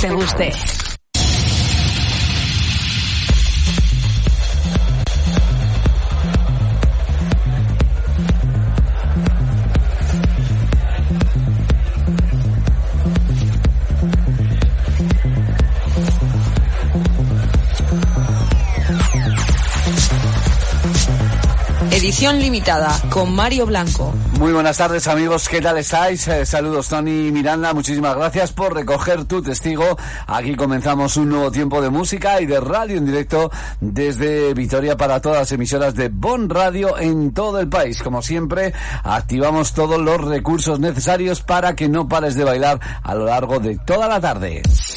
te guste. Edición limitada con Mario Blanco. Muy buenas tardes, amigos, ¿qué tal estáis? Saludos, Tony Miranda, muchísimas gracias por recoger tu testigo. Aquí comenzamos un nuevo tiempo de música y de radio en directo desde Vitoria para todas las emisoras de Bon Radio en todo el país. Como siempre, activamos todos los recursos necesarios para que no pares de bailar a lo largo de toda la tarde.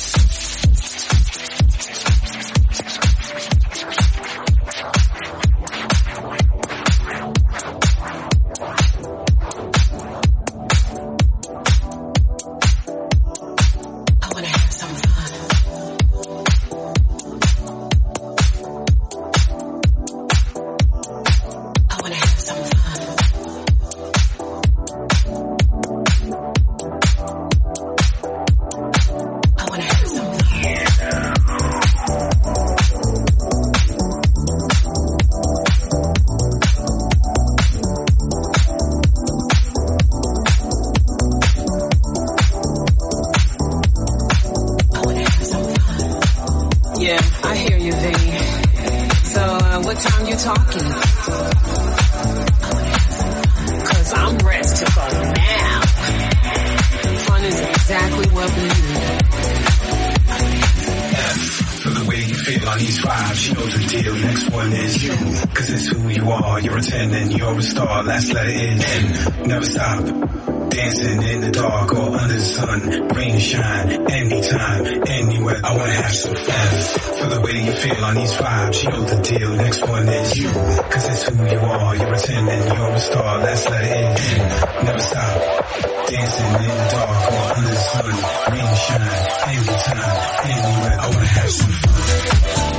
Let's let it in, never stop. Dancing in the dark or under the sun, rain or shine, anytime, anywhere. I wanna have some fun. For the way you feel on these vibes, you know the deal. Next one is you, cause it's who you are. You're pretending you're a star. Let's let it in, never stop. Dancing in the dark or under the sun, rain or shine, anytime, anywhere. I wanna have some fun.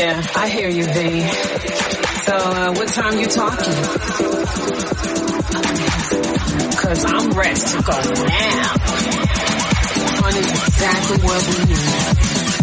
Yeah, I hear you, V. So, what time you talking? 'Cause I'm ready to go now. Fun is exactly what we need.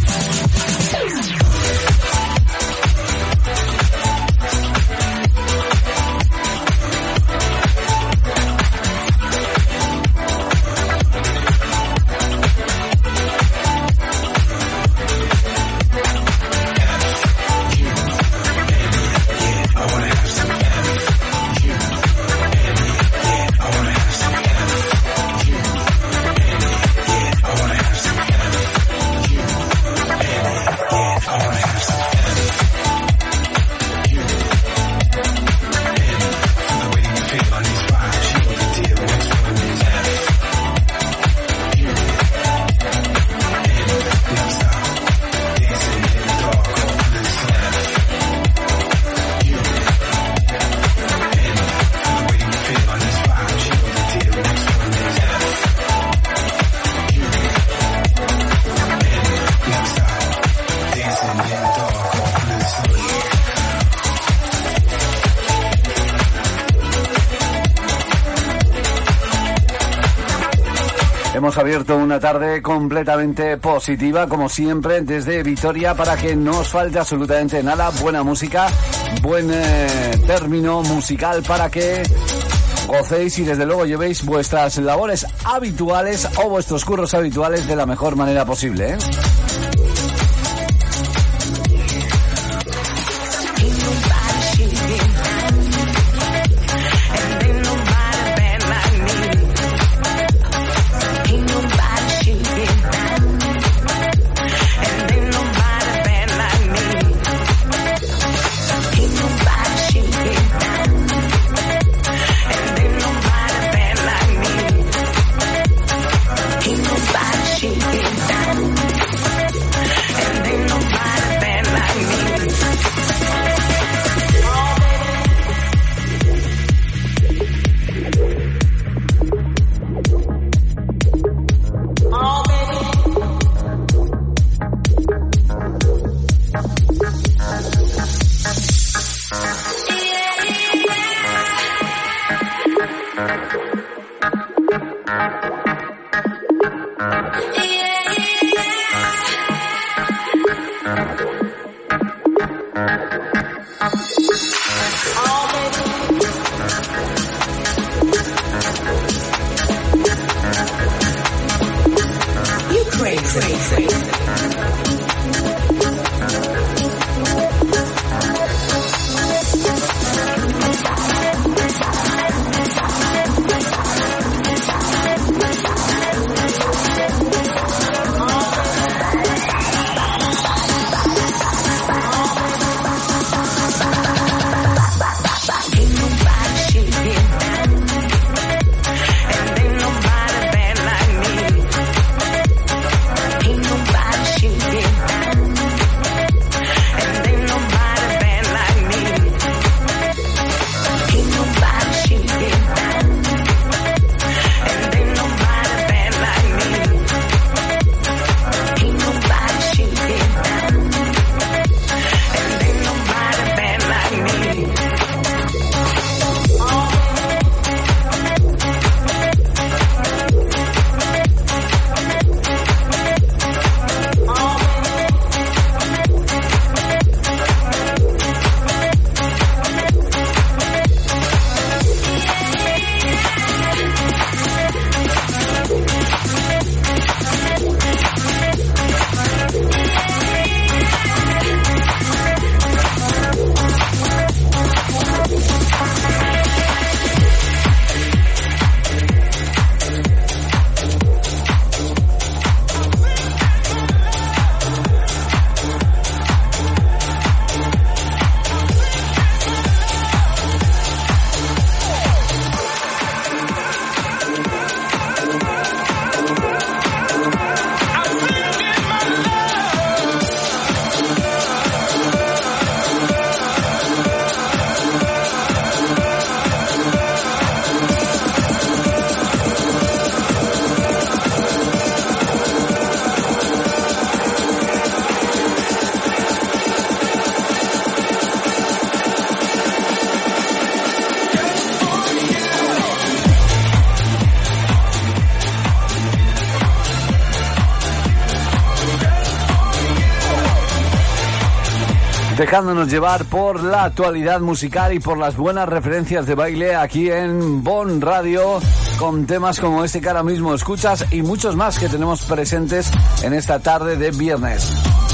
Hemos abierto una tarde completamente positiva, como siempre, desde Vitoria, para que no os falte absolutamente nada. Buena música, buen término musical para que gocéis y desde luego llevéis vuestras labores habituales o vuestros curros habituales de la mejor manera posible, ¿eh? She dejándonos llevar por la actualidad musical y por las buenas referencias de baile aquí en Bon Radio, con temas como este que ahora mismo escuchas y muchos más que tenemos presentes en esta tarde de viernes.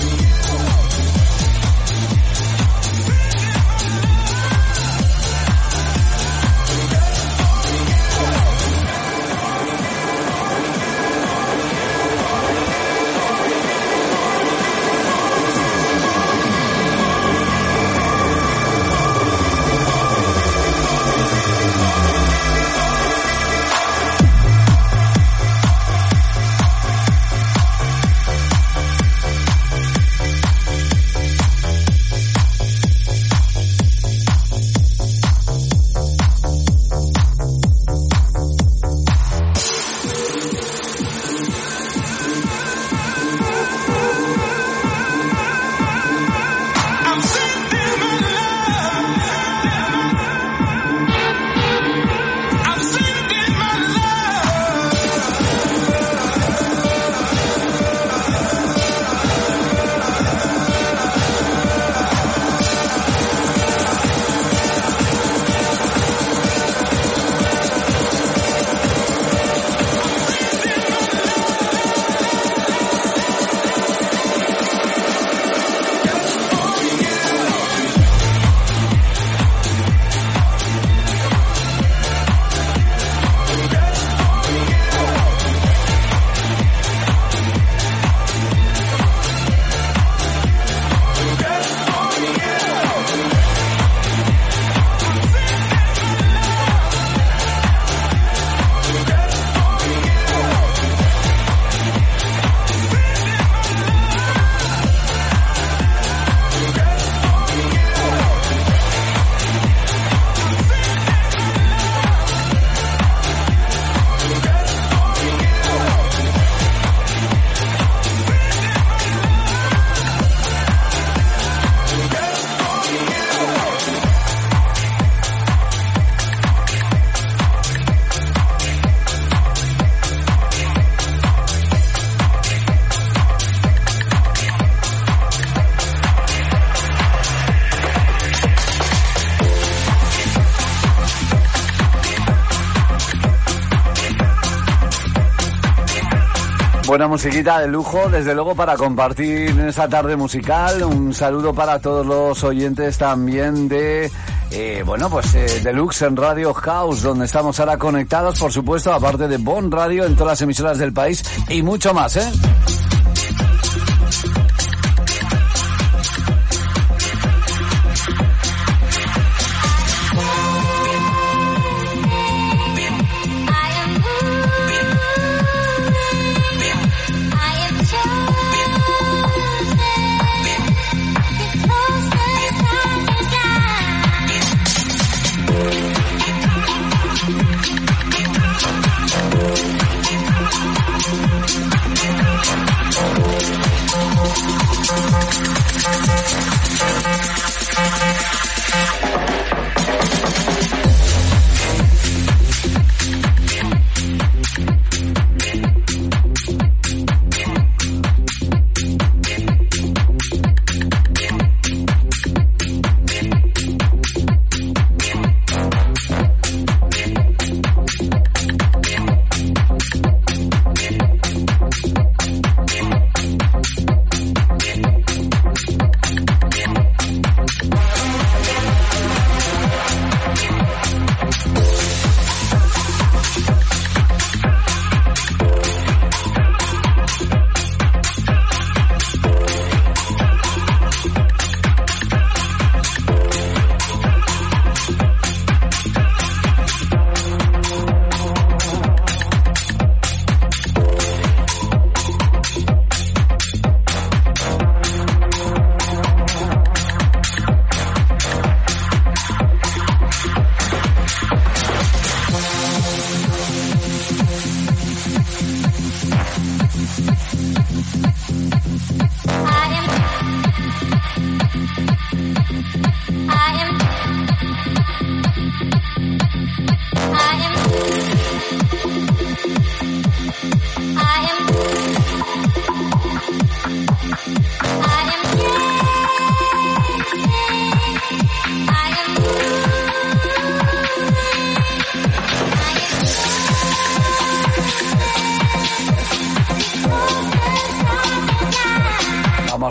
Buena musiquita de lujo, desde luego, para compartir en esta tarde musical. Un saludo para todos los oyentes también de Deluxe en Radio House, donde estamos ahora conectados, por supuesto, aparte de Bon Radio, en todas las emisoras del país y mucho más, ¿eh?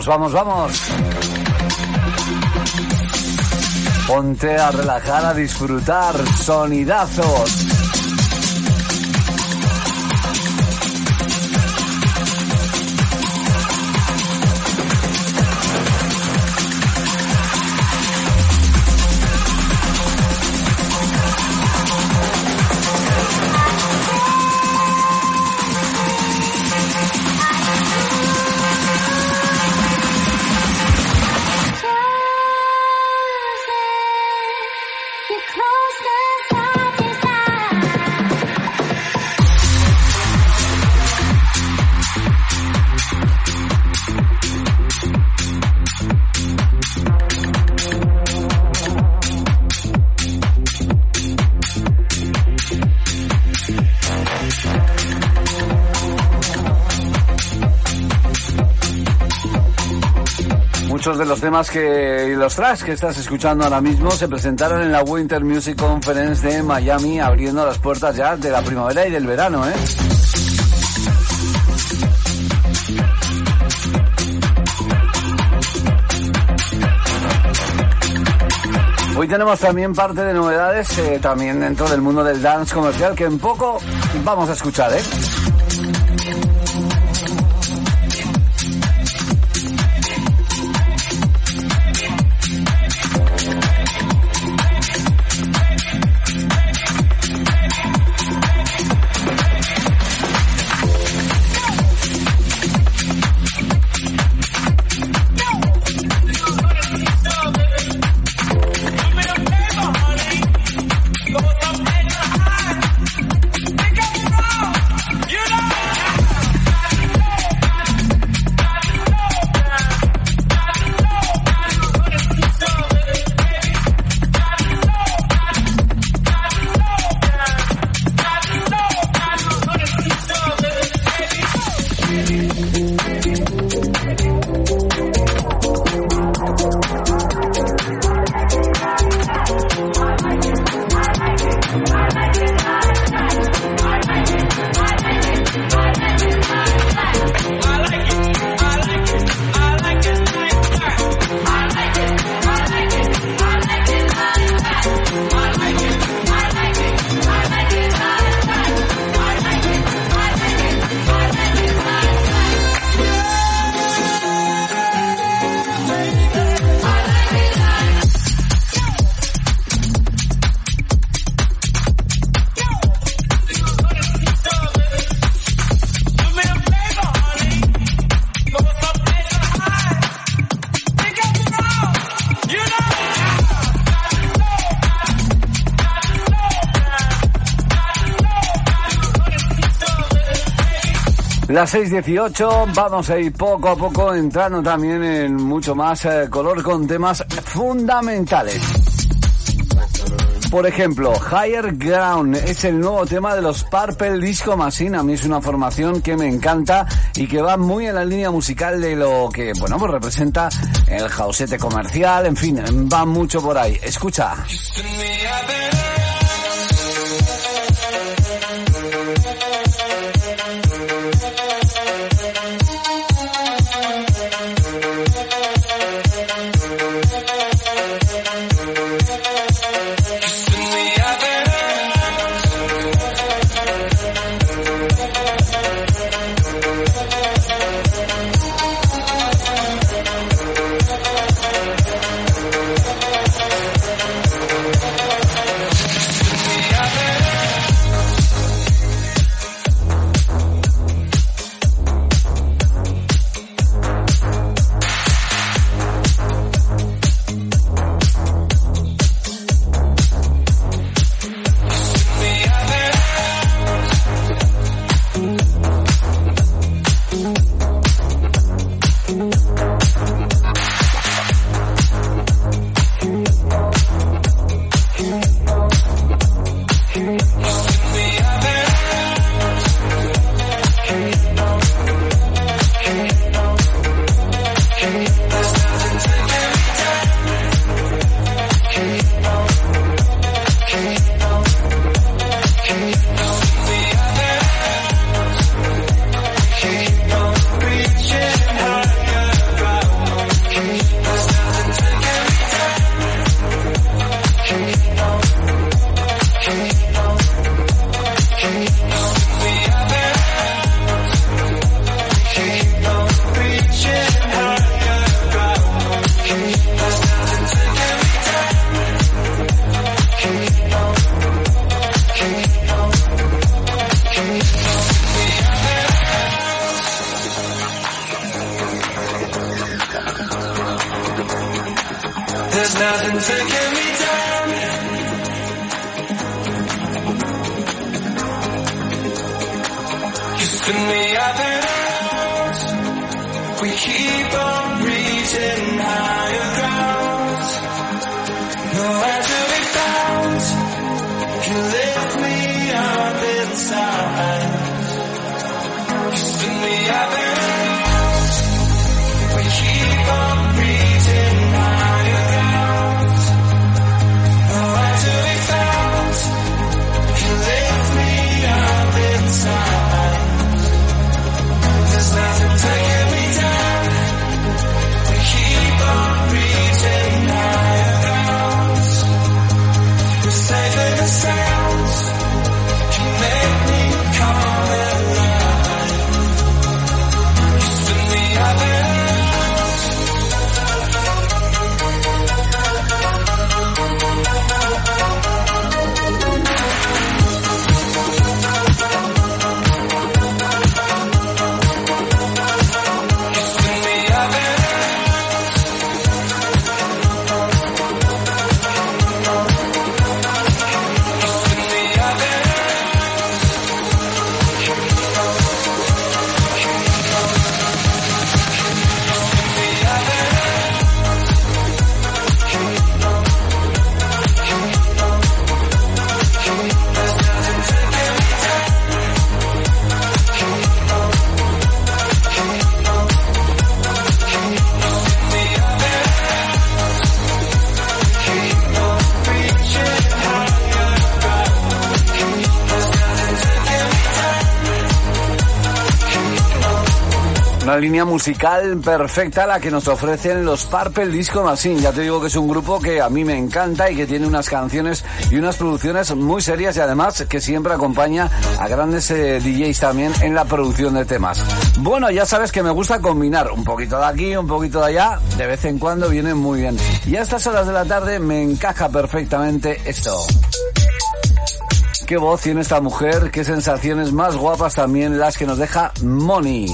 vamos. Ponte a relajar, a disfrutar. Sonidazos. Muchos de los temas y los tracks que estás escuchando ahora mismo se presentaron en la Winter Music Conference de Miami, abriendo las puertas ya de la primavera y del verano, ¿eh? Hoy tenemos también parte de novedades, también dentro del mundo del dance comercial, que en poco vamos a escuchar, ¿eh? Las 6:18, vamos a ir poco a poco entrando también en mucho más color con temas fundamentales. Por ejemplo, Higher Ground es el nuevo tema de los Purple Disco Machine. A mí es una formación que me encanta y que va muy en la línea musical de lo que, bueno, pues representa el housete comercial, en fin, va mucho por ahí. Escucha. nothing taking me down. You spin me up and out. We keep on reaching higher grounds. Nowhere to be found. You lift me up inside. You spin me up and out. We keep on reaching higher grounds. Nowhere to be found. You lift me up inside. There's nothing taking me down. We keep on reaching higher grounds. We're safe in the sounds. You make me come alive. You spin me up and una línea musical perfecta la que nos ofrecen los Purple Disco Machine. Ya te digo que es un grupo que a mí me encanta y que tiene unas canciones y unas producciones muy serias y además que siempre acompaña a grandes DJs también en la producción de temas. Bueno, ya sabes que me gusta combinar un poquito de aquí, un poquito de allá, de vez en cuando viene muy bien. Y a estas horas de la tarde me encaja perfectamente esto. Qué voz tiene esta mujer, qué sensaciones más guapas también las que nos deja Moni.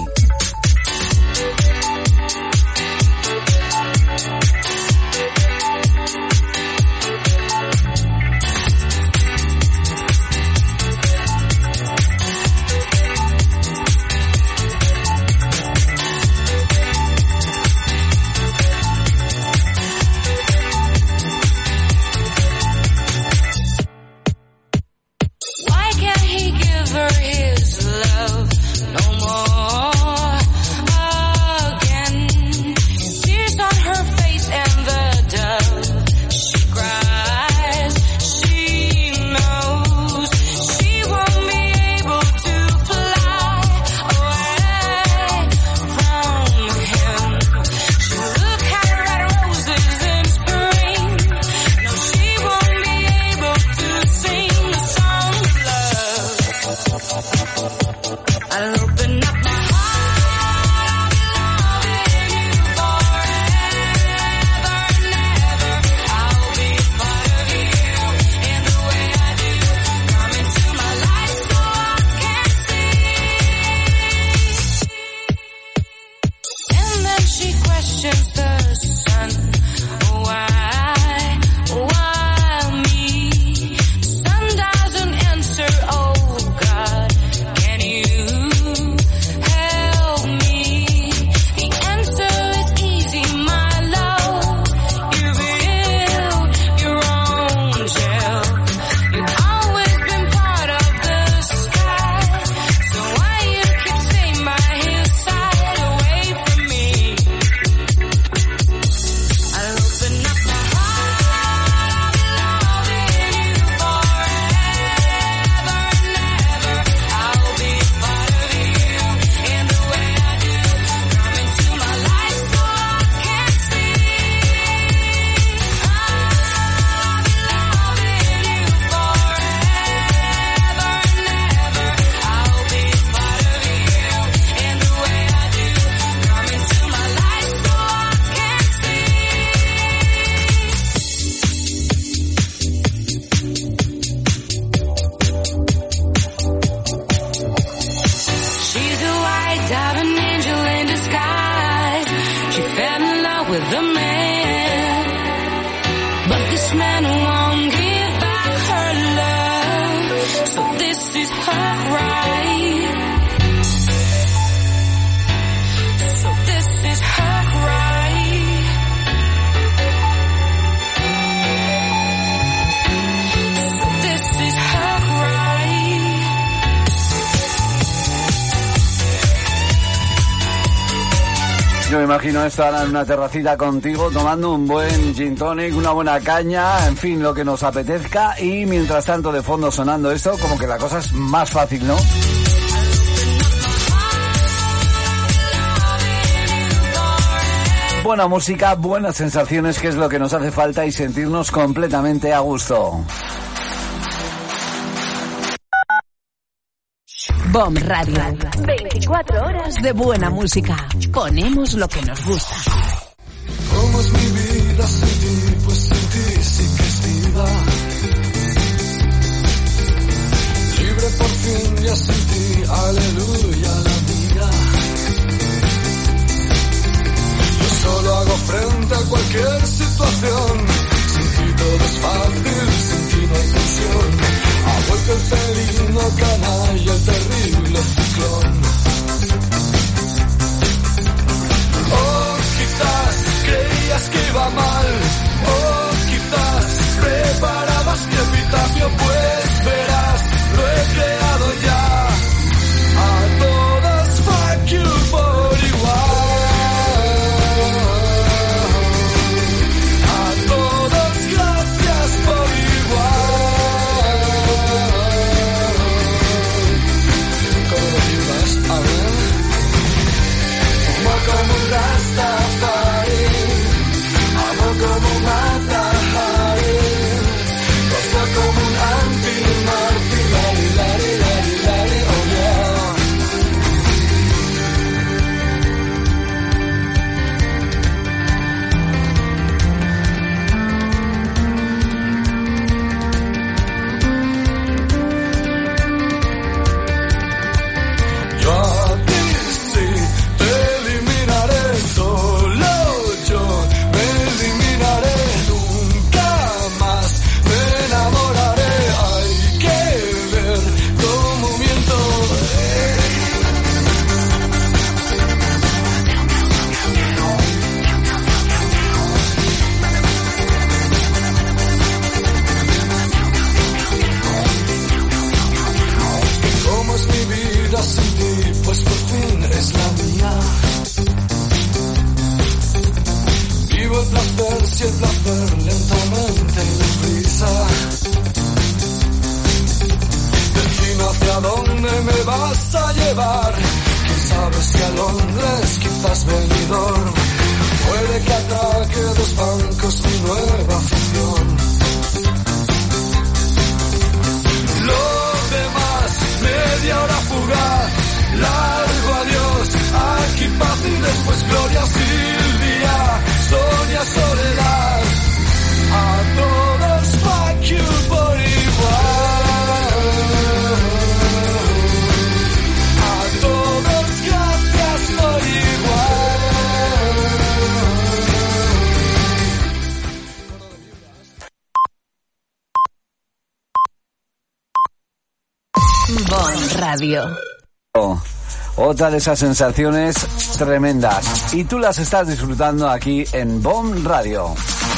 with a man. Yo me imagino esto ahora en una terracita contigo, tomando un buen gin tonic, una buena caña, en fin, lo que nos apetezca, y mientras tanto de fondo sonando esto, como que la cosa es más fácil, ¿no? Buena música, buenas sensaciones, que es lo que nos hace falta, y sentirnos completamente a gusto. BOM Radio. 24 horas de buena música. Ponemos lo que nos gusta. ¿Cómo es mi vida sin ti? Pues sin ti sí que es vida. Libre por fin ya sin ti, aleluya la mía. Yo solo hago frente a cualquier situación. Sin ti todo es fácil, sin ti no hay tensión. Ha vuelto el felino canalla, el terrible ciclón. Oh, quizás creías que iba mal. Oh, quizás preparabas mi epitafio. Pues verás, lo he creado ya. A todas fuck you por igual. A todos gracias por igual. Como un Rastafari, amo como un Matahari, gozo como un anti-marti, lari, lari, lari, lari, oh yeah. Yo a ti sí te eliminaré, solo yo me eliminaré, nunca más me enamoraré. Hay que ver cómo miento. ¿Cómo es mi vida sin ti? Pues por fin es la mía. Vivo el placer, si el placer lentamente y deprisa. Destino hacia dónde me vas a llevar. Quién sabe si a Londres, quizás Benidorm. Puede que atraque dos bancos mi nueva afición. Lo demás, media hora fugaz, largo adiós, aquí paz y después gloria, Silvia, Sonia, soledad, a todos fuck you por igual, a todos gracias por igual. BOM Radio. Otra de esas sensaciones tremendas, y tú las estás disfrutando aquí en BOM Radio.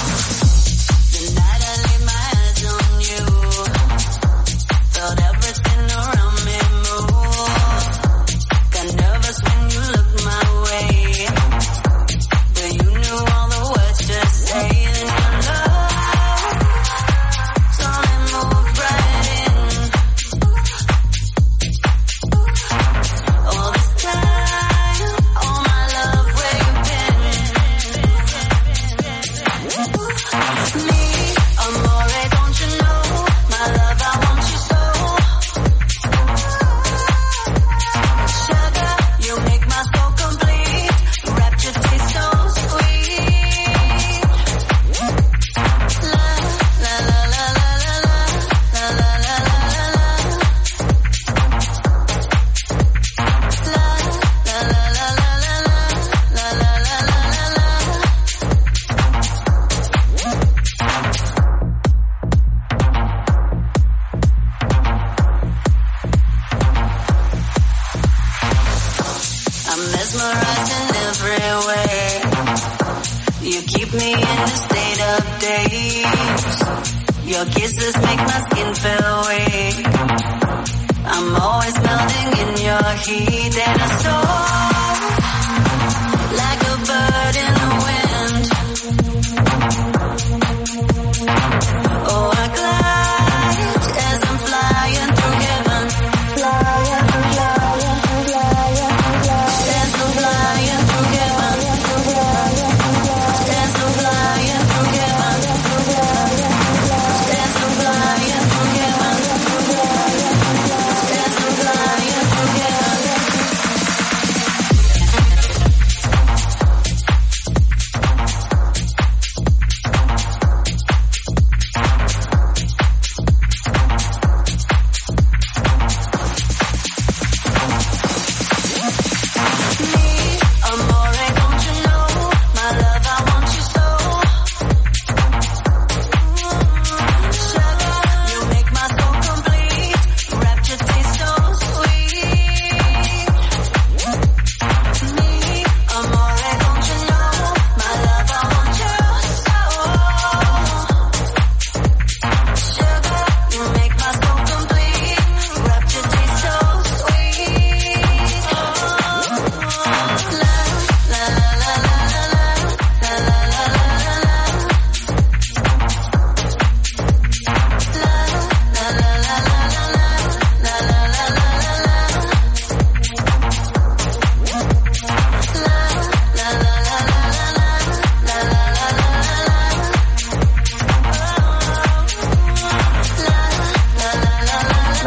Your kisses make my skin feel weak. I'm always melting in your heat, and I soar like a bird.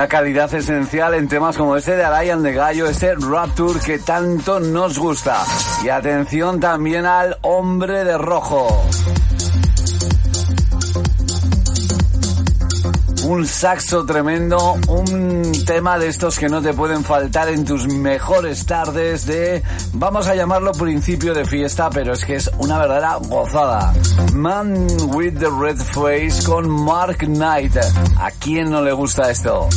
una calidad esencial en temas como este de Aray and the Gallo, este Rapture que tanto nos gusta. Y atención también al Hombre de Rojo. Un saxo tremendo, un tema de estos que no te pueden faltar en tus mejores tardes de, vamos a llamarlo principio de fiesta, pero es que es una verdadera gozada. Man with the Red Face con Mark Knight. ¿A quién no le gusta esto?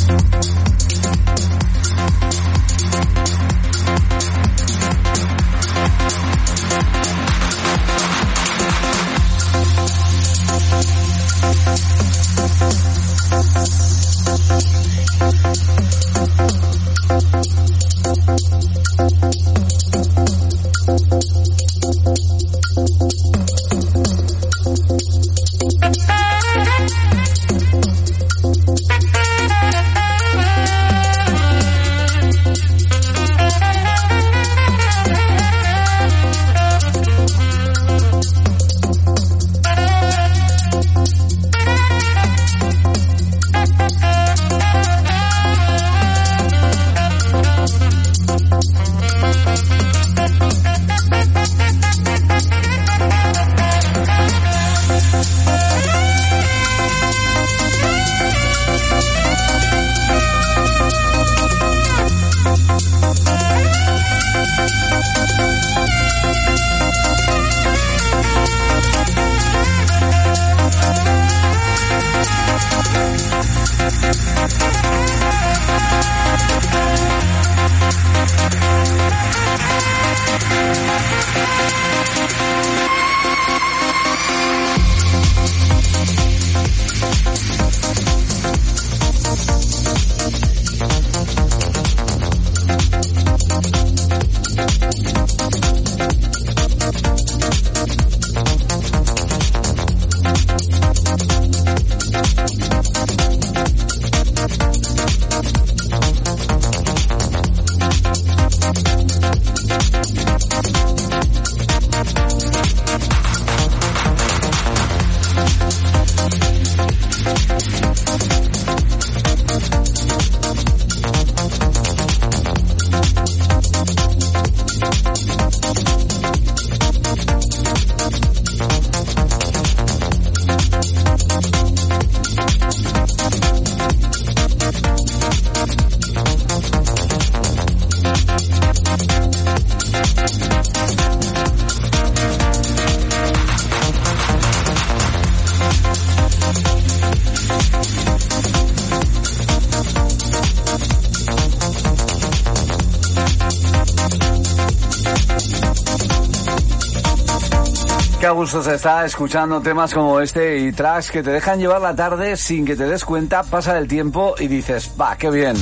Qué a gusto se está escuchando temas como este y tracks que te dejan llevar la tarde sin que te des cuenta, pasa el tiempo y dices, va, qué bien.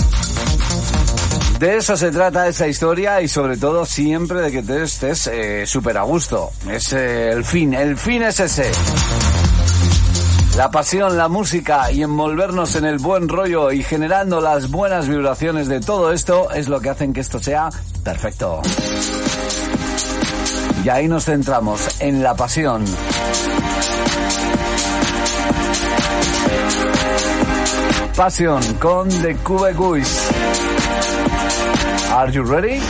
De eso se trata esta historia y sobre todo siempre de que te estés súper a gusto. Es el fin es ese. La pasión, la música y envolvernos en el buen rollo y generando las buenas vibraciones de todo esto es lo que hacen que esto sea perfecto. Y ahí nos centramos en la pasión. Passion con The Cube Guys. Are you ready?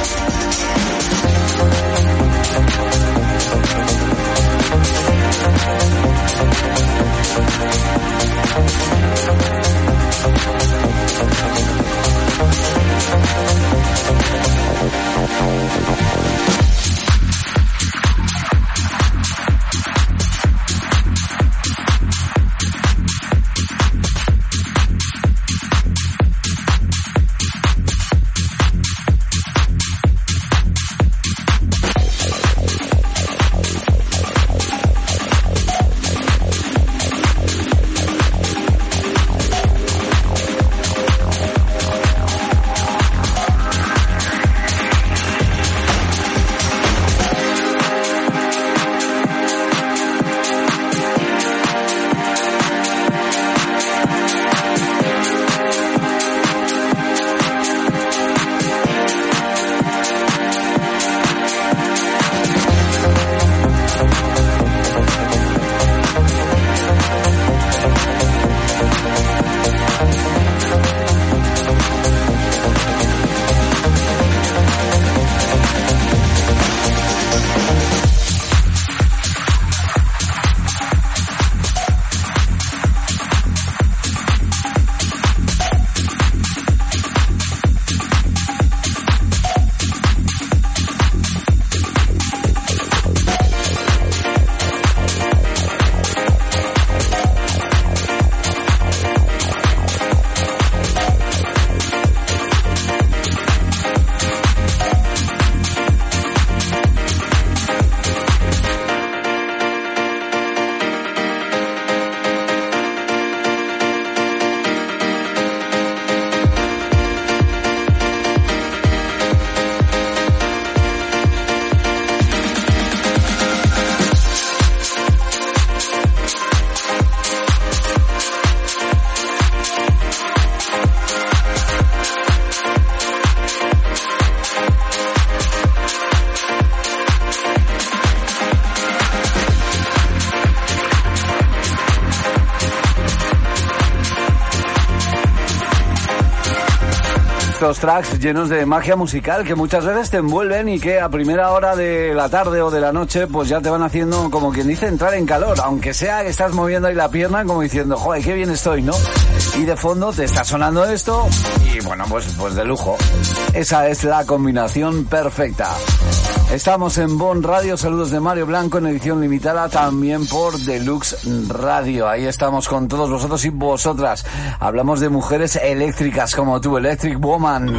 esos tracks llenos de magia musical que muchas veces te envuelven y que a primera hora de la tarde o de la noche pues ya te van haciendo, como quien dice, entrar en calor, aunque sea que estás moviendo ahí la pierna como diciendo, joder, qué bien estoy, ¿no? Y de fondo te está sonando esto y bueno, pues de lujo. Esa es la combinación perfecta. Estamos en Bon Radio, saludos de Mario Blanco en edición limitada también por Deluxe Radio. Ahí estamos con todos vosotros y vosotras. Hablamos de mujeres eléctricas como tú, Electric Woman.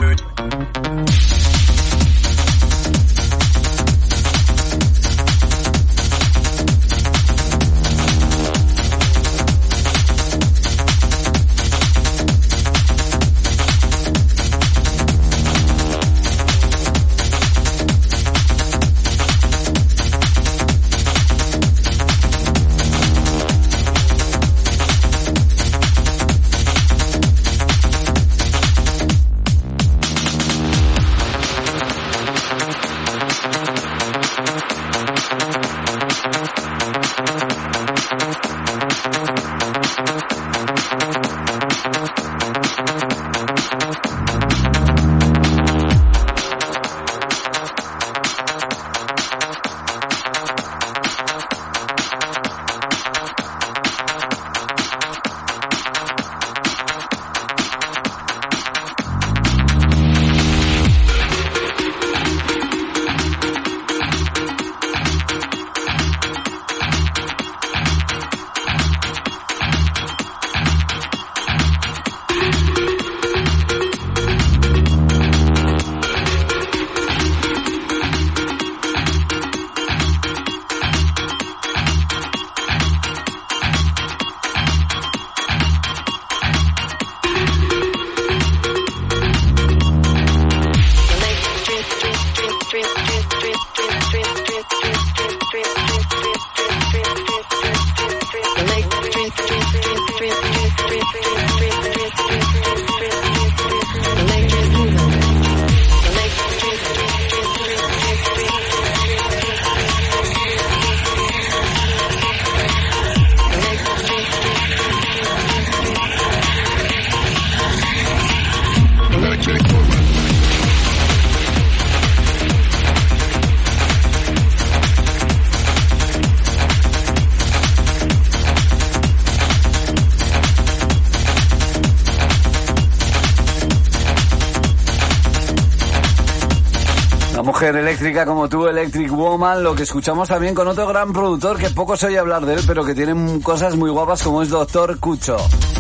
Mujer eléctrica como tú, Electric Woman, lo que escuchamos también con otro gran productor que poco se oye hablar de él, pero que tiene cosas muy guapas como es Dr. Cucho.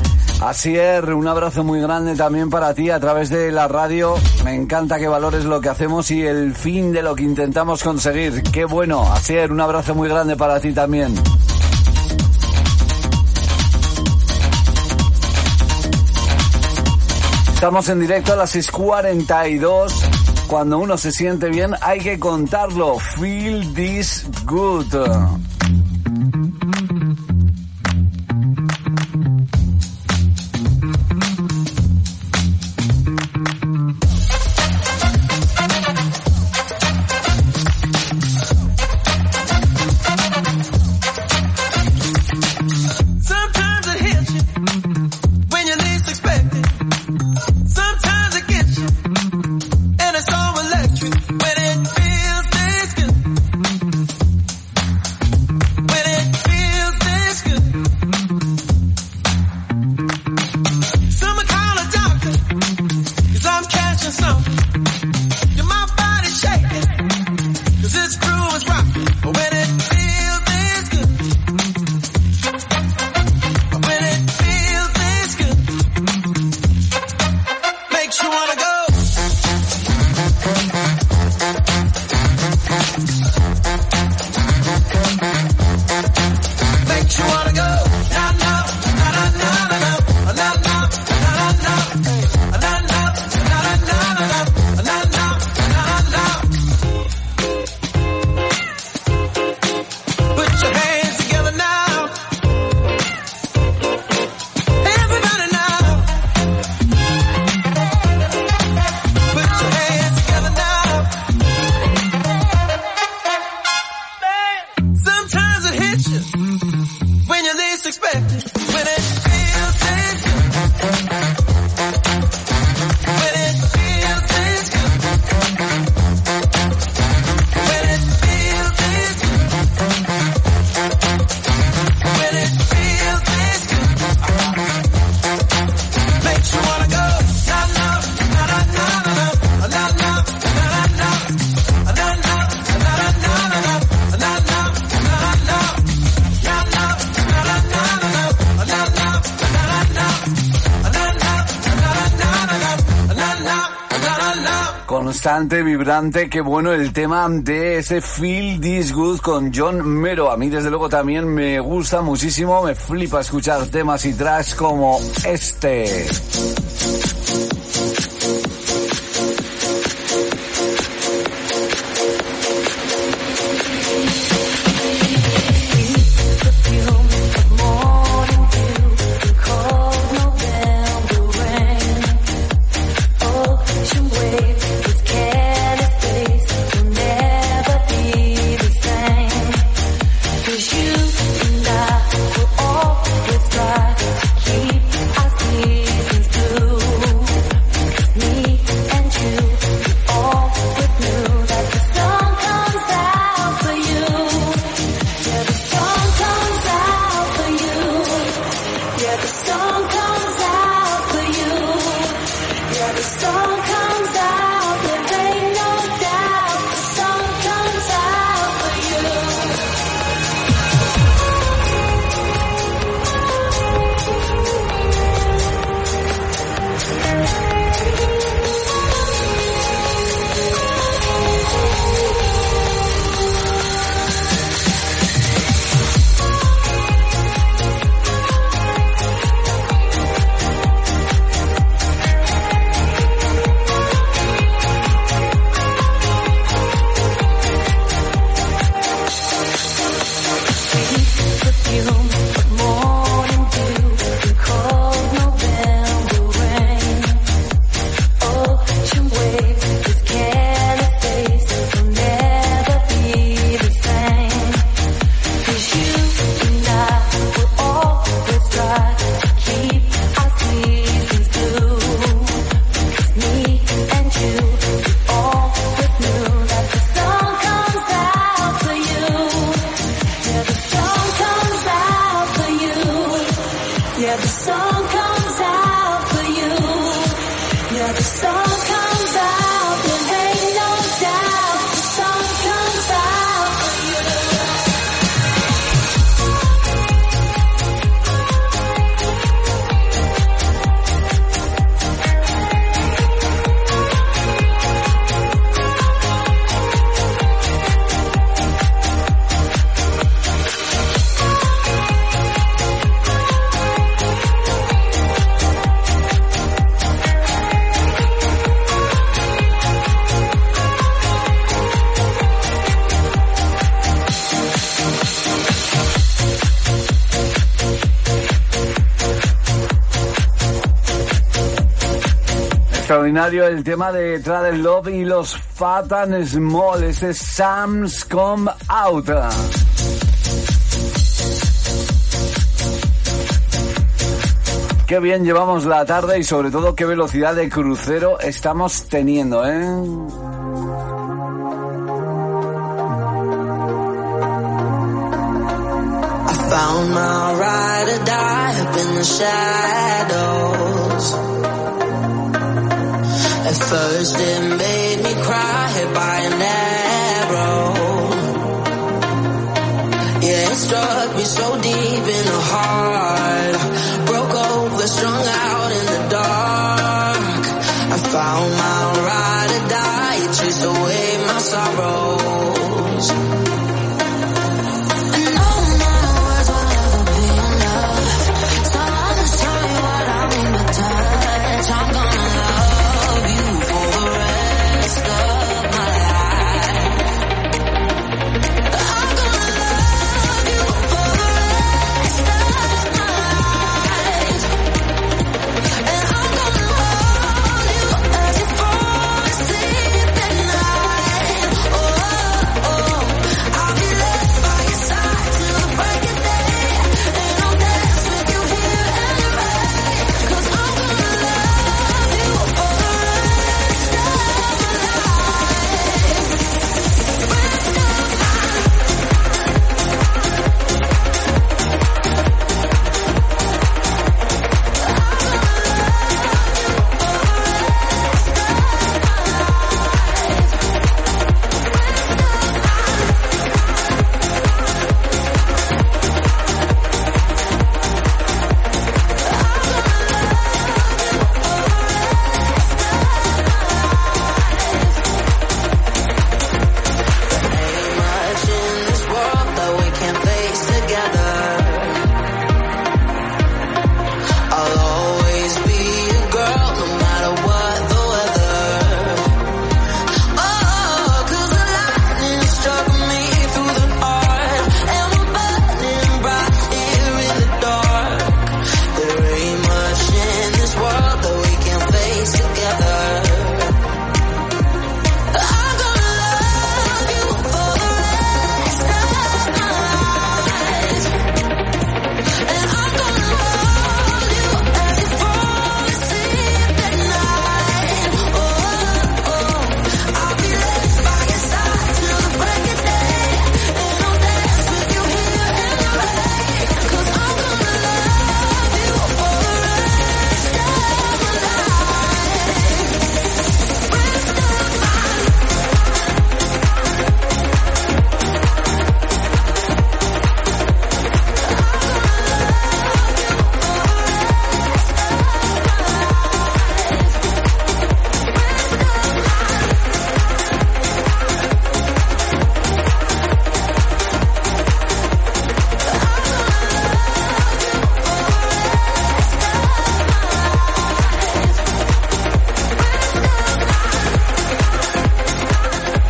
Asier, un abrazo muy grande también para ti a través de la radio. Me encanta que valores lo que hacemos y el fin de lo que intentamos conseguir. Qué bueno, Asier, un abrazo muy grande para ti también. Estamos en directo a las 6:42. Cuando uno se siente bien, hay que contarlo. Feel this good. bastante vibrante. Qué bueno el tema de ese Feel This Good con John Mero. A mí desde luego también me gusta muchísimo, me flipa escuchar temas y tracks como este. Extraordinario el tema de Traded Love y los Fat and Small, ese Sam's Come Out. Qué bien llevamos la tarde y sobre todo qué velocidad de crucero estamos teniendo, ¿eh? I found my ride or die up in the shadows. At first it made me cry, hit by an arrow. Yeah, it struck me so deep in the heart. Broke over, strung out in the dark. I found my ride or die, it chased away my sorrows.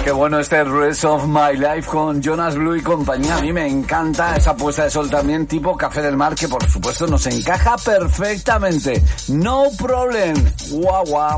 Qué bueno este Rest of My Life con Jonas Blue y compañía. A mí me encanta esa puesta de sol también tipo Café del Mar, que por supuesto nos encaja perfectamente. No problem. Guau, guau.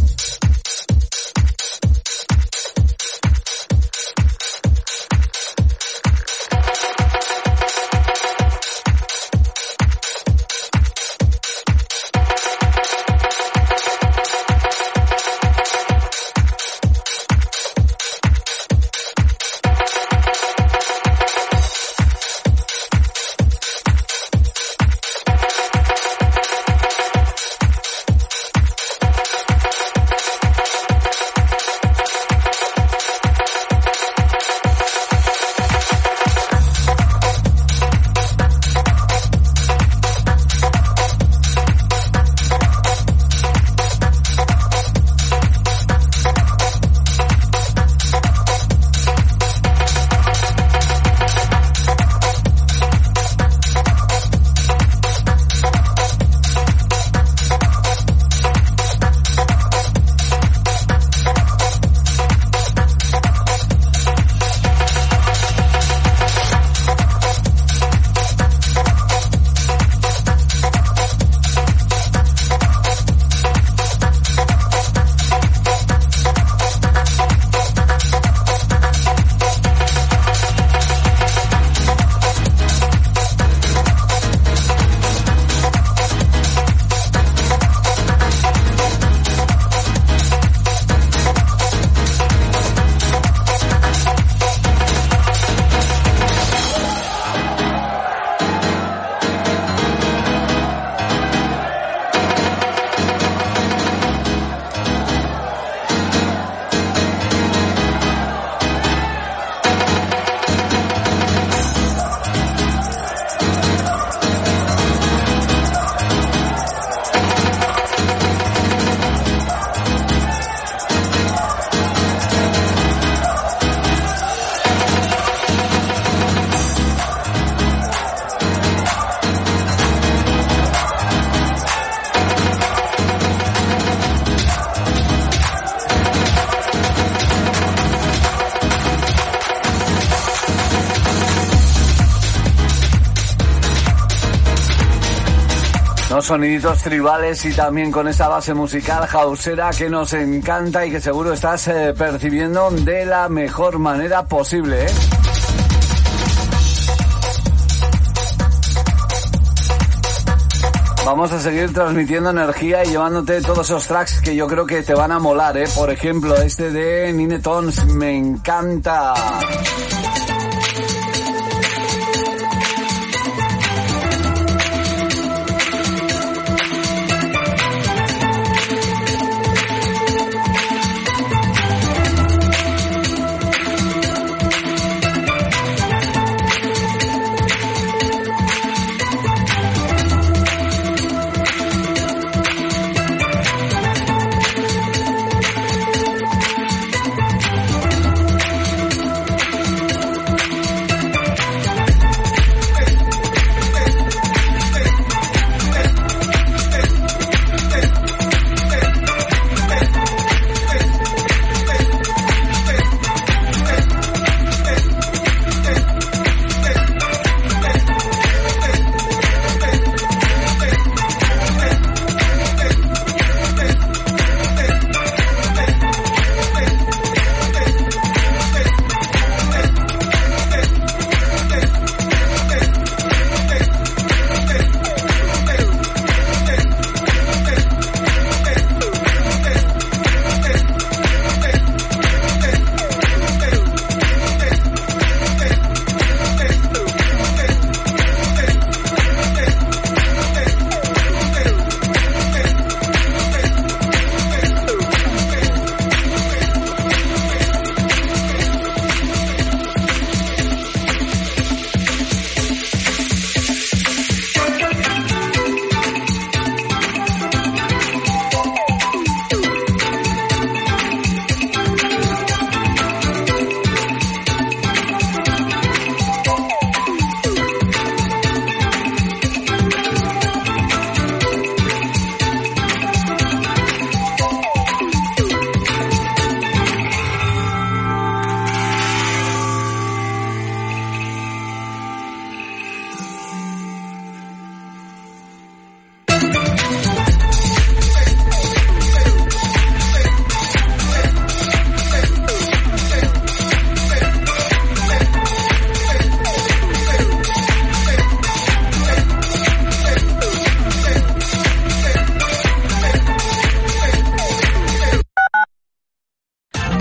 Soniditos tribales y también con esa base musical houseera que nos encanta y que seguro estás percibiendo de la mejor manera posible, ¿eh? Vamos a seguir transmitiendo energía y llevándote todos esos tracks que yo creo que te van a molar, ¿eh? Por ejemplo, este de Nine Tones, me encanta.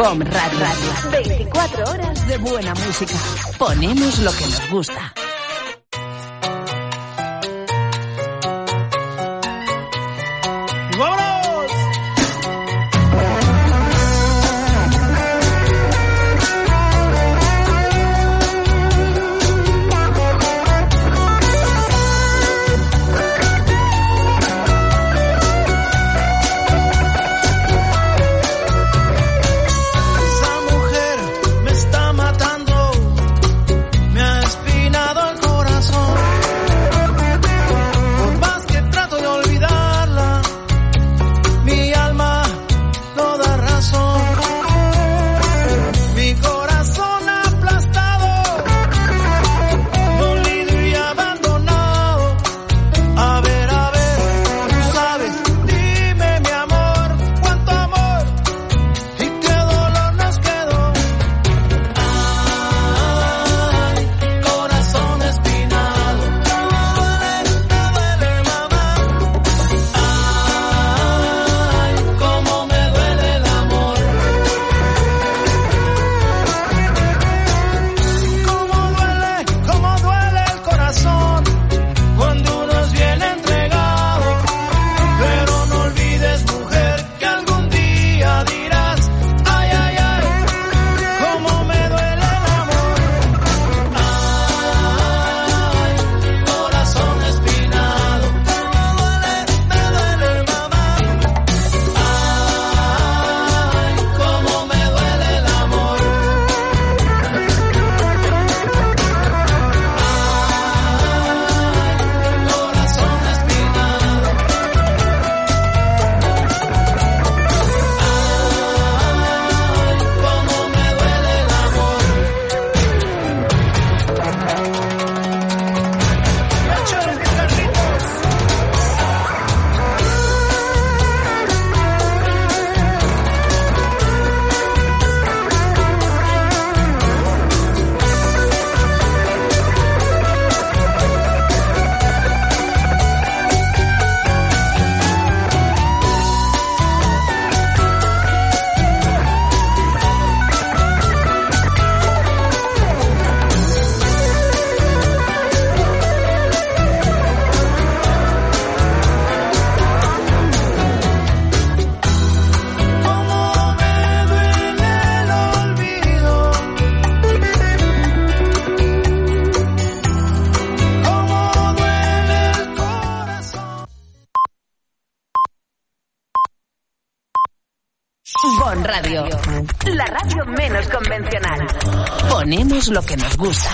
BOM Radio. 24 horas de buena música. Ponemos lo que nos gusta. BOM Radio, la radio menos convencional. Ponemos lo que nos gusta.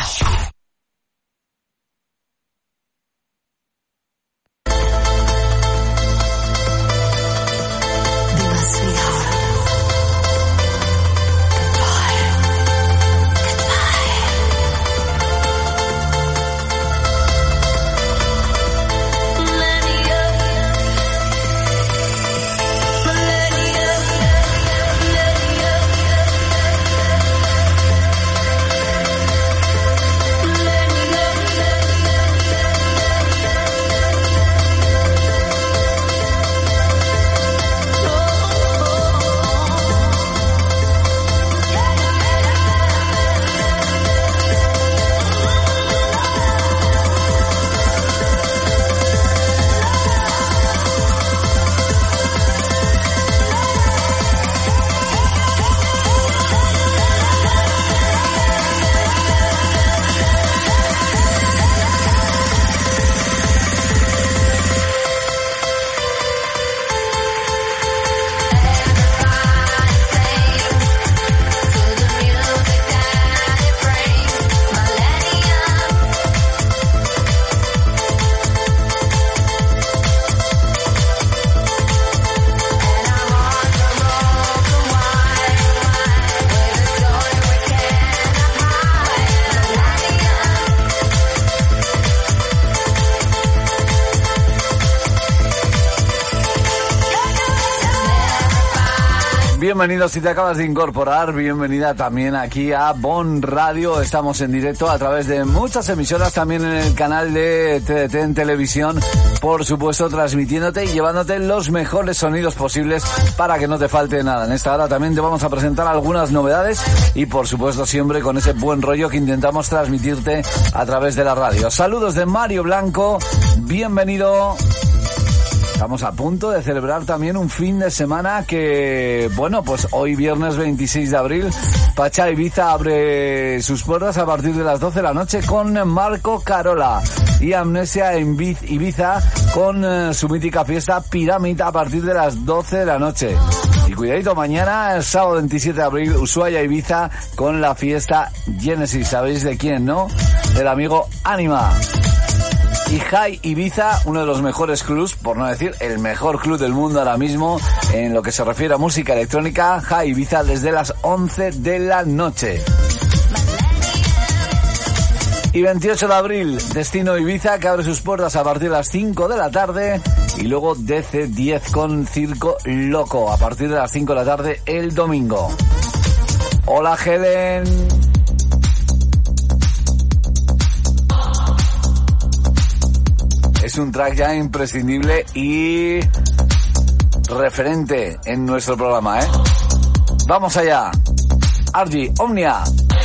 Bienvenido si te acabas de incorporar, bienvenida también aquí a Bon Radio. Estamos en directo a través de muchas emisoras, también en el canal de TDT en televisión, por supuesto transmitiéndote y llevándote los mejores sonidos posibles para que no te falte nada. En esta hora también te vamos a presentar algunas novedades y por supuesto siempre con ese buen rollo que intentamos transmitirte a través de la radio. Saludos de Mario Blanco, bienvenido. Estamos a punto de celebrar también un fin de semana que, bueno, pues hoy viernes 26 de abril, Pacha Ibiza abre sus puertas a partir de las 12 de la noche con Marco Carola y Amnesia en Ibiza con su mítica fiesta Pyramid a partir de las 12 de la noche. Y cuidadito, mañana, el sábado 27 de abril, Ushuaia Ibiza con la fiesta Genesis. ¿Sabéis de quién, no? Del amigo Anima. Y High Ibiza, uno de los mejores clubs, por no decir el mejor club del mundo ahora mismo en lo que se refiere a música electrónica, High Ibiza desde las 11 de la noche. Y 28 de abril, Destino Ibiza, que abre sus puertas a partir de las 5 de la tarde. Y luego DC10 con Circo Loco a partir de las 5 de la tarde el domingo. Hola, Helen. Es un track ya imprescindible y referente en nuestro programa, ¿eh? Vamos allá. Argy, Omnia.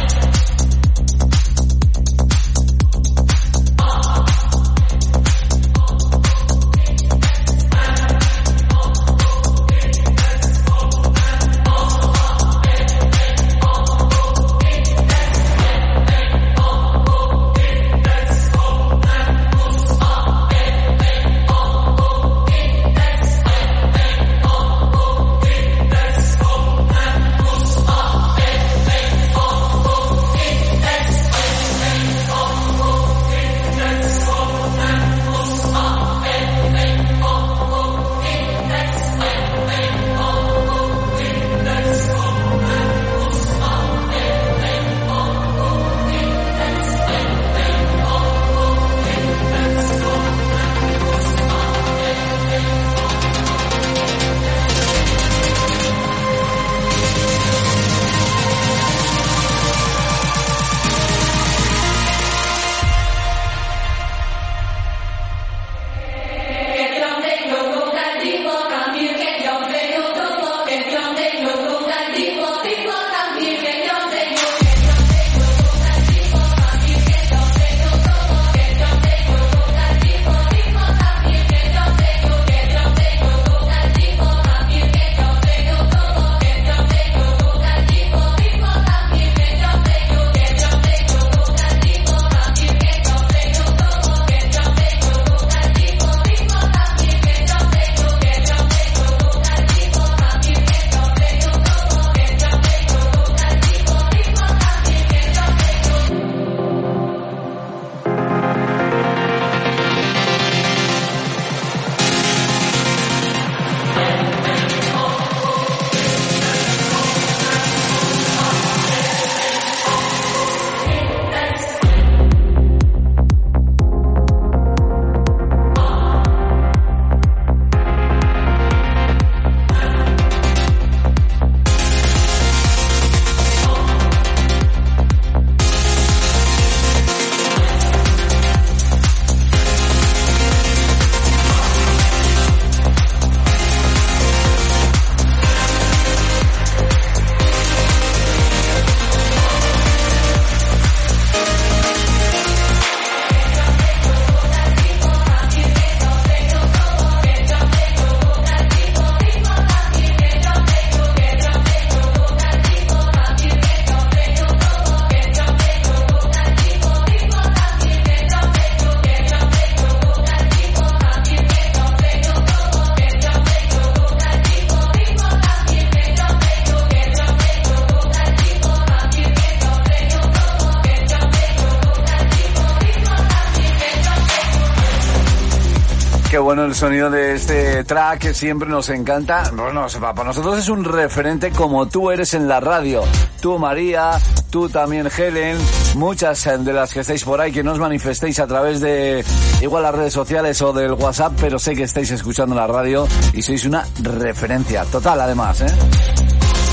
Qué bueno el sonido de este track que siempre nos encanta. Bueno, para nosotros es un referente como tú eres en la radio. Tú, María, tú también, Helen, muchas de las que estáis por ahí, que no os manifestéis a través de igual las redes sociales o del WhatsApp, pero sé que estáis escuchando la radio y sois una referencia total además, ¿eh?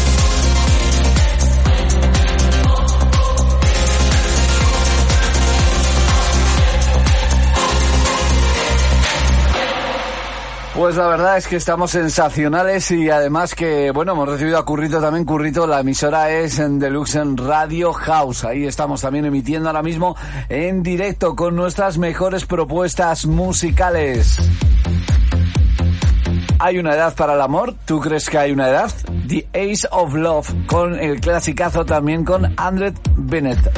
Pues la verdad es que estamos sensacionales y además que, bueno, hemos recibido a Currito también. Currito, la emisora es en Deluxe en Radio House. Ahí estamos también emitiendo ahora mismo en directo con nuestras mejores propuestas musicales. ¿Hay una edad para el amor? ¿Tú crees que hay una edad? The Ace of Love, con el clasicazo también con Andrew Bennett.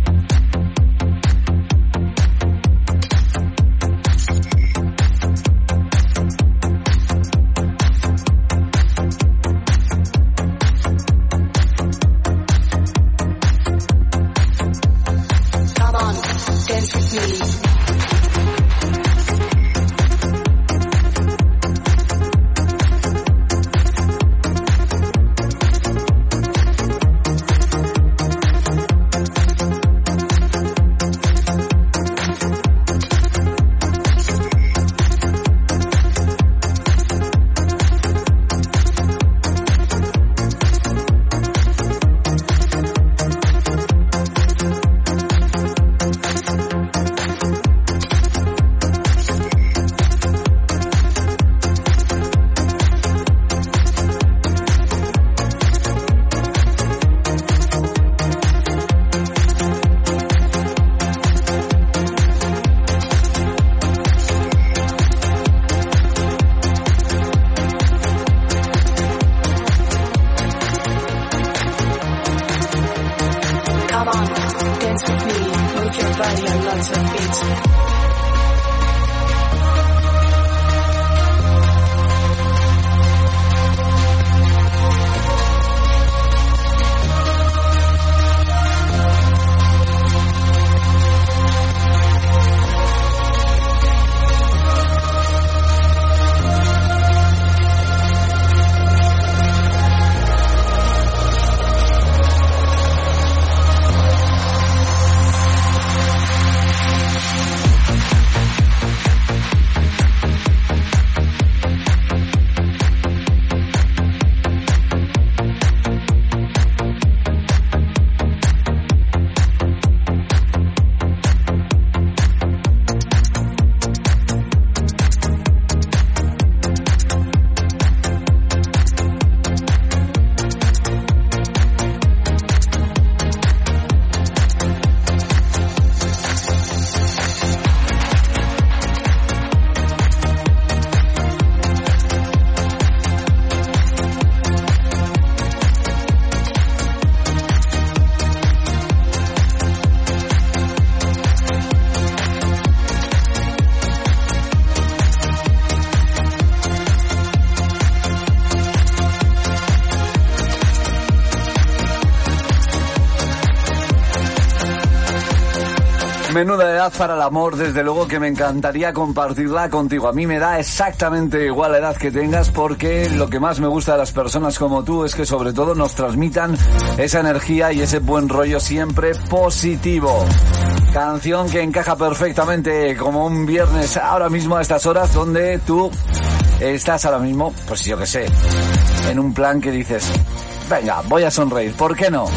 Menuda edad para el amor, desde luego que me encantaría compartirla contigo. A mí me da exactamente igual la edad que tengas, porque lo que más me gusta de las personas como tú es que sobre todo nos transmitan esa energía y ese buen rollo siempre positivo. Canción que encaja perfectamente como un viernes ahora mismo a estas horas, donde tú estás ahora mismo, pues yo que sé, en un plan que dices, venga, voy a sonreír, ¿por qué no?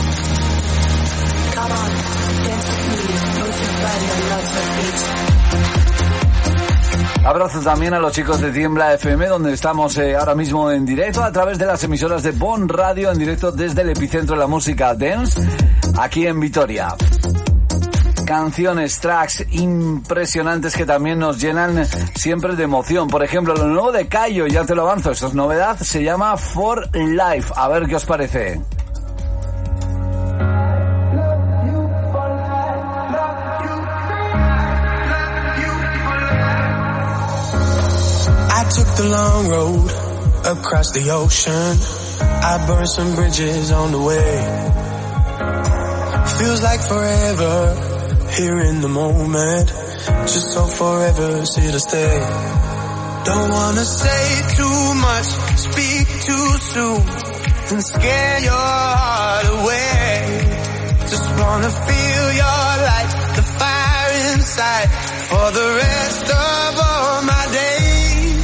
Abrazo también a los chicos de Tiembla FM, donde estamos ahora mismo en directo a través de las emisoras de Bon Radio, en directo desde el epicentro de la música dance, aquí en Vitoria. Canciones, tracks impresionantes que también nos llenan siempre de emoción. Por ejemplo, lo nuevo de Cayo, ya te lo avanzo, esto es novedad, se llama For Life. A ver qué os parece. I took the long road across the ocean. I burned some bridges on the way. Feels like forever here in the moment. Just so forever's here to stay. Don't wanna say too much, speak too soon, and scare your heart away. Just wanna feel your light, the fire inside, for the rest of all my days.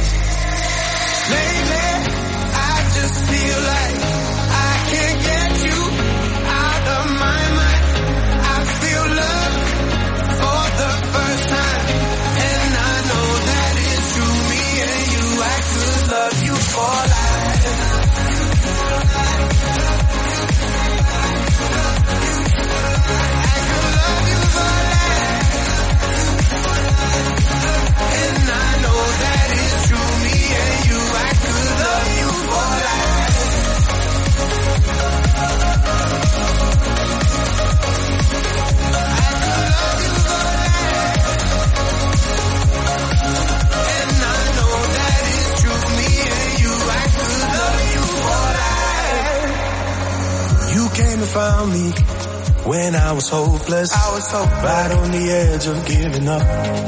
Lately, I just feel like I can't get you out of my mind. I feel love for the first time, and I know that it's true. Me and you, I could me when I was hopeless. Right on the edge of giving up.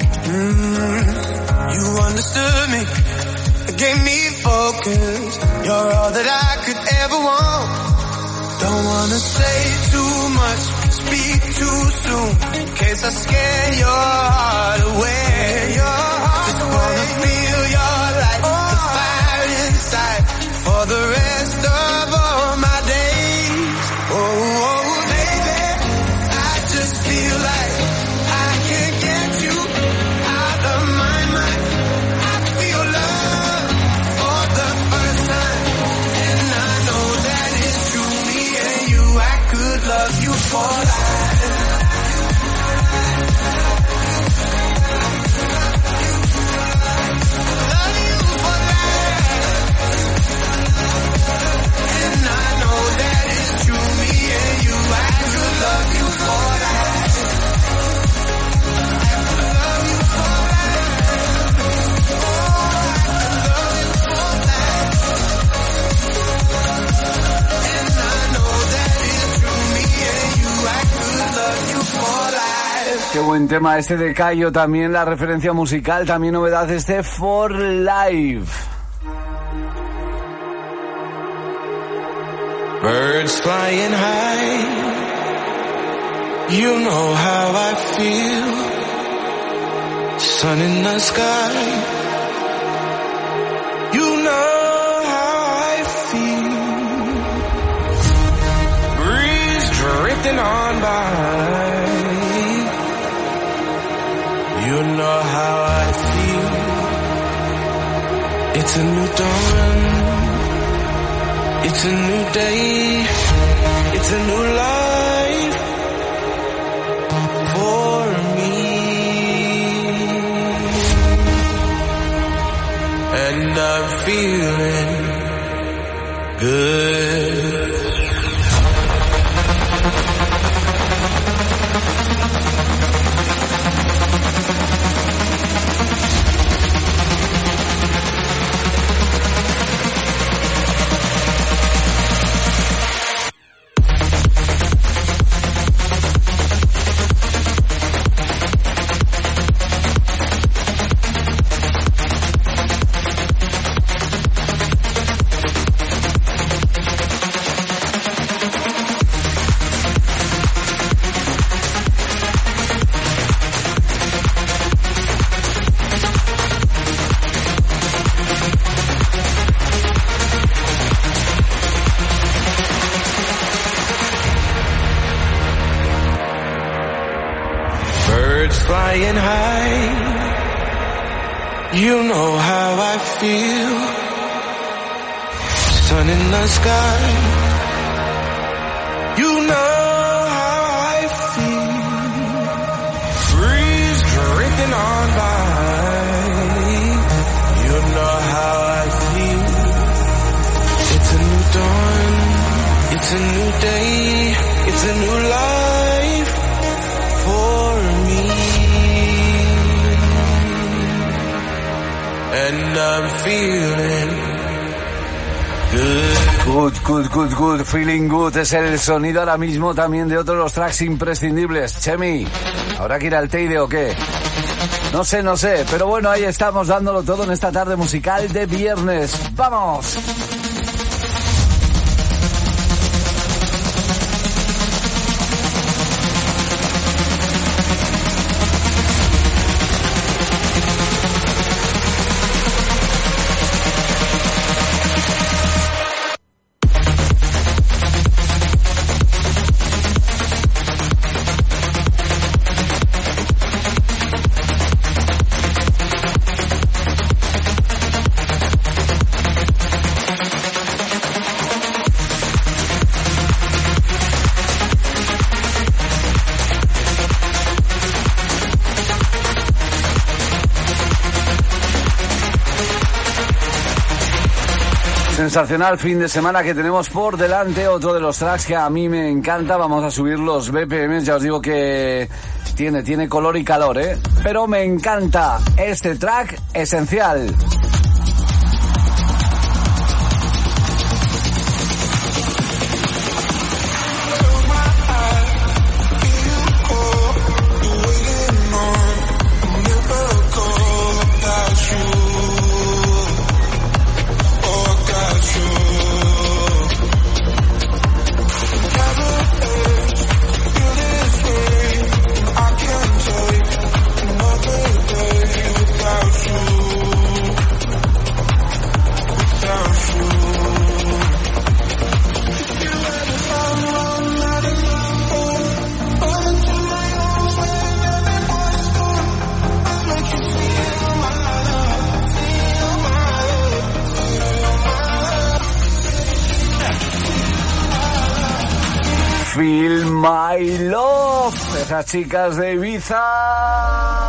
You understood me, gave me focus. You're all that I could ever want. Don't wanna say too much, speak too soon, in case I scare your heart away. Just wanna feel your light, the fire inside, for the rest of all my days. Oh, baby, I just feel like I can't get you out of my mind. I feel love for the first time, and I know that it's true. Me and you, I could love you for life. Qué buen tema este de Cayo, también la referencia musical, también novedad este For Life. Birds flying high, you know how I feel. Sun in the sky, you know how I feel. Breeze drifting on by, you know how I feel. It's a new dawn, it's a new day, it's a new life for me. And I'm feeling good. Flying high, you know how I feel. Sun in the sky, you know how I feel. Breeze drifting on by, you know how I feel. It's a new dawn, it's a new day, it's a new life for me. And I'm feeling Good, feeling good. Es el sonido ahora mismo también de otro de los tracks imprescindibles. Chemi, ¿habrá que ir al Teide o qué? No sé, pero bueno, ahí estamos dándolo todo en esta tarde musical de viernes. ¡Vamos! Sensacional fin de semana que tenemos por delante, otro de los tracks que a mí me encanta. Vamos a subir los BPMs, ya os digo que tiene color y calor, pero me encanta este track esencial. Feel My Love, esas chicas de Ibiza.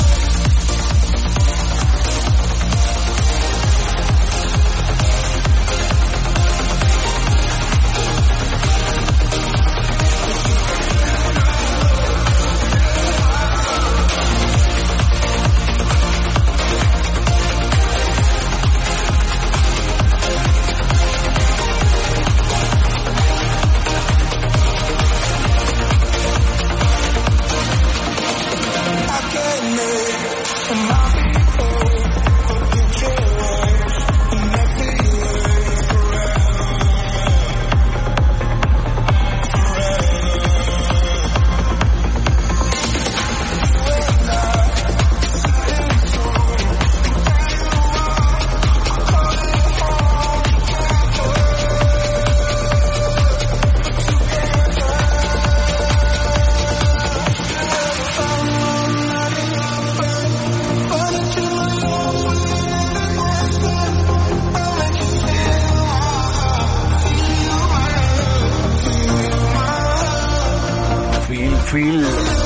Feel.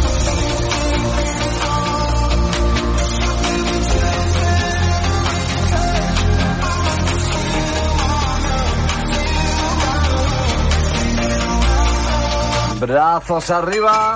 Brazos arriba.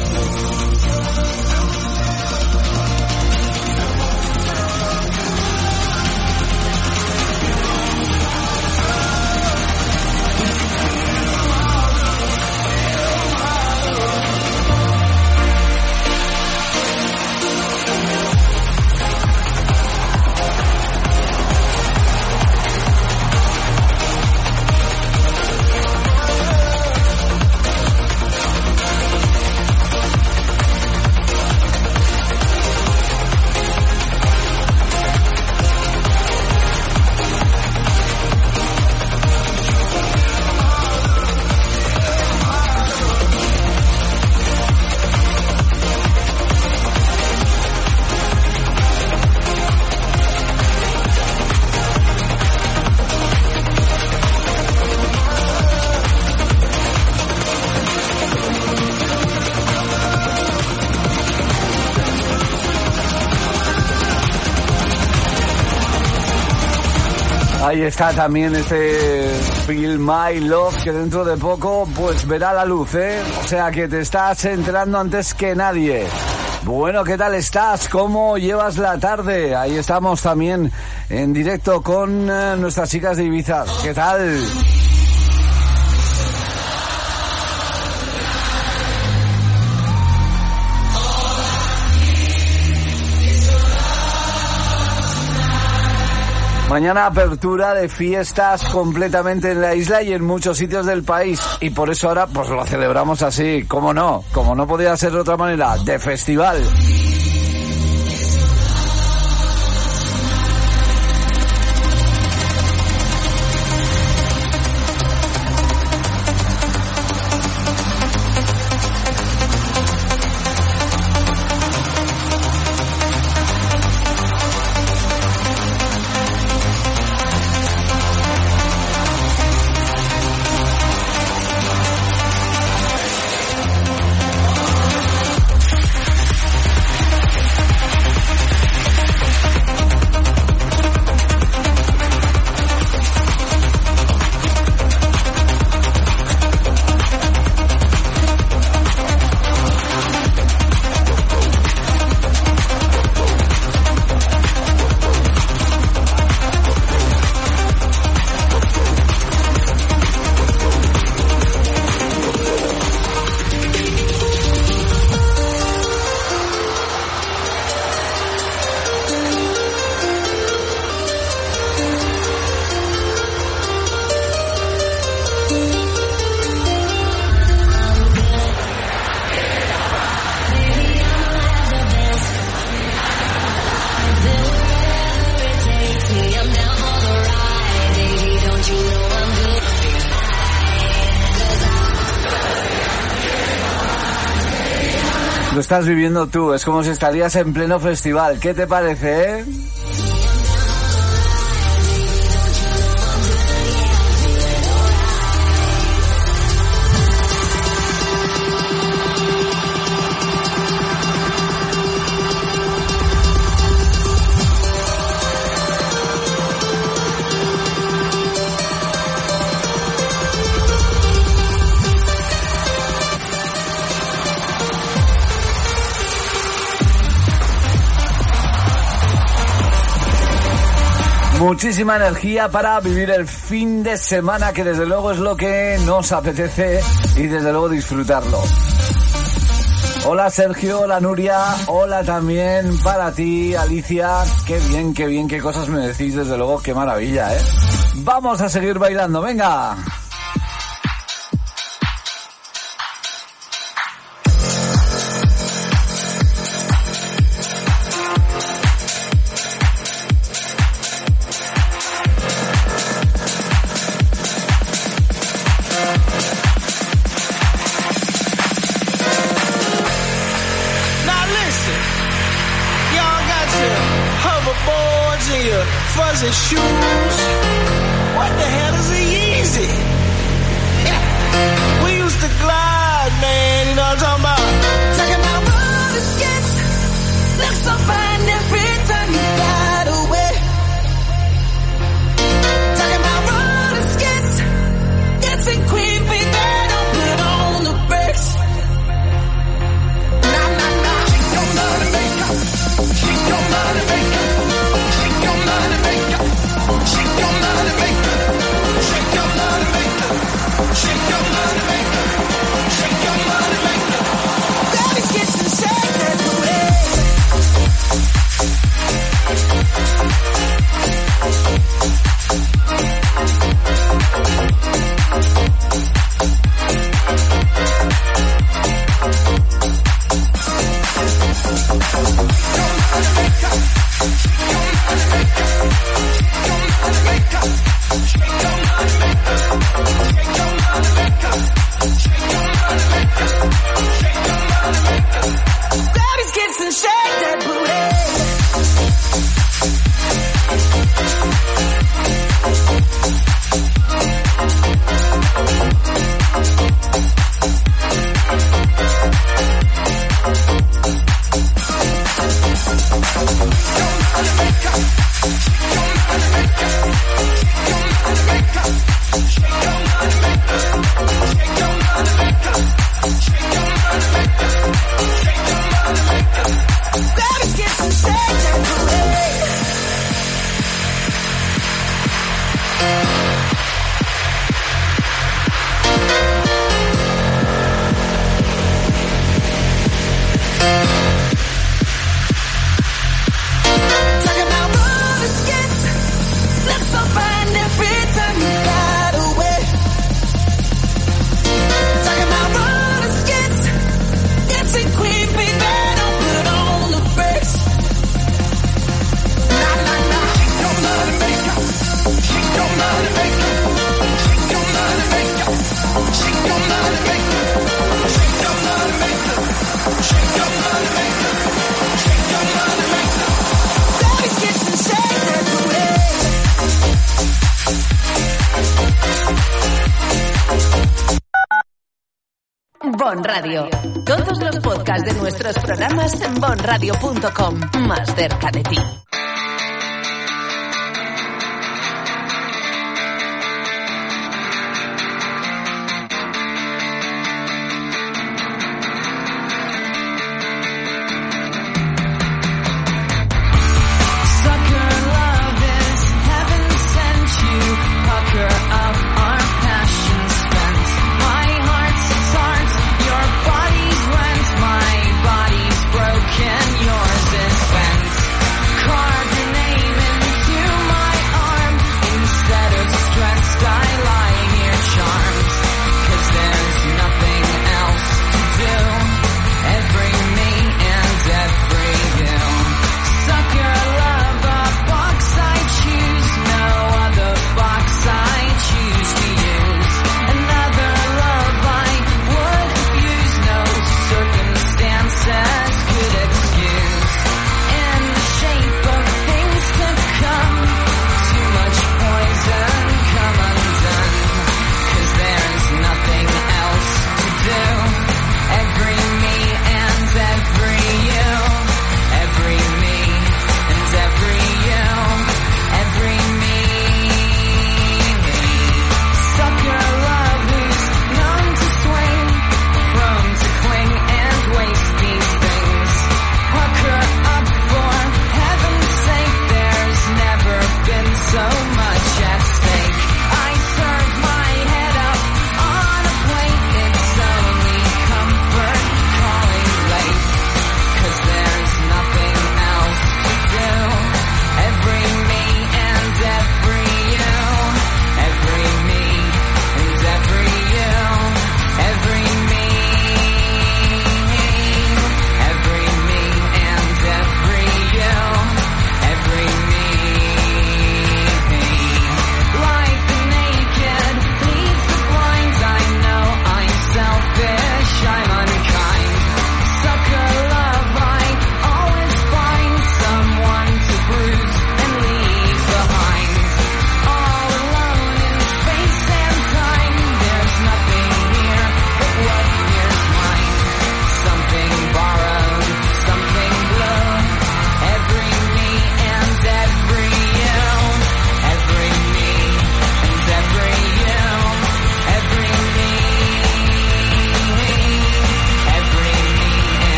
Ahí está también este Feel My Love, que dentro de poco pues verá la luz, ¿eh? O sea que te estás enterando antes que nadie. Bueno, ¿qué tal estás? ¿Cómo llevas la tarde? Ahí estamos también en directo con nuestras chicas de Ibiza. ¿Qué tal? Mañana apertura de fiestas completamente en la isla y en muchos sitios del país. Y por eso ahora pues lo celebramos así, como no podía ser de otra manera, de festival. Lo estás viviendo tú, es como si estarías en pleno festival. ¿Qué te parece, Muchísima energía para vivir el fin de semana, que desde luego es lo que nos apetece, y desde luego disfrutarlo. Hola Sergio, hola Nuria, hola también para ti Alicia. Qué bien, qué cosas me decís, desde luego, qué maravilla, ¿eh? Vamos a seguir bailando, venga. Fuzzy shoes. What the hell is a Yeezy? Yeah. We used to glide, man. You know what I'm talking about? Talking about roller skates. Look so fine every time you glide away. Talking about roller skates. Dancing queen, baby, don't put on the brakes. Nah, nah, nah. Shake your money maker. Shake your money maker. Shake your money maker. Shake your money maker. Shake your money maker. Shake your money maker. Shake your money maker. Daddy's getting shaken away. Daddy's getting shaken that booty. Bon Radio. Todos los podcasts de nuestros programas en bonradio.com. Más cerca de ti. Yours is bent.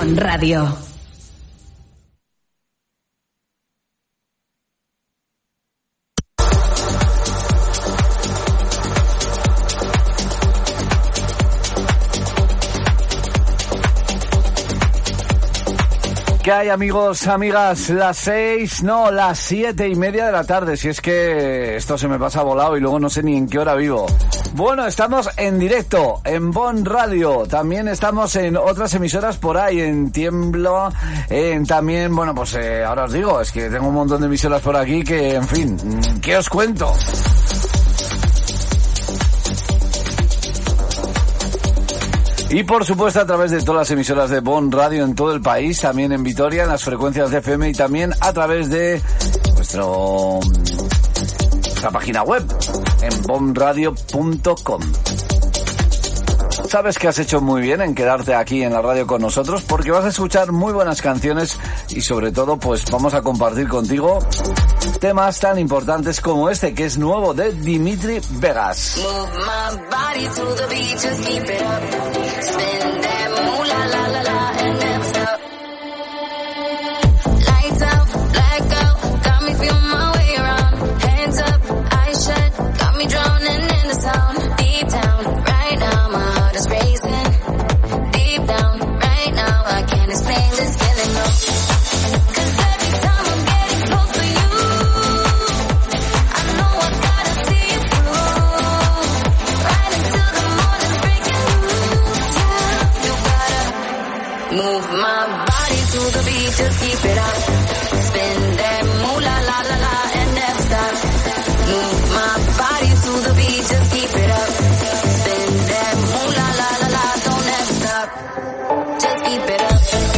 Bon Radio. ¿Qué hay, amigos, amigas? Las 7:30 de la tarde. Si es que esto se me pasa volado y luego no sé ni en qué hora vivo. Bueno, estamos en directo en Bon Radio. También estamos en otras emisoras por ahí, en Tiemblo, también, bueno, pues ahora os digo, es que tengo un montón de emisoras por aquí que, en fin, ¿qué os cuento? Y por supuesto a través de todas las emisoras de Bon Radio en todo el país, también en Vitoria, en las frecuencias de FM y también a través de nuestra página web en bonradio.com. Sabes que has hecho muy bien en quedarte aquí en la radio con nosotros porque vas a escuchar muy buenas canciones y sobre todo pues vamos a compartir contigo temas tan importantes como este que es nuevo de Dimitri Vegas. Just keep it up, spin that moolah la la la and never stop. Move my body to the beat, just keep it up, spin that moolah la la la, don't ever stop. Just keep it up.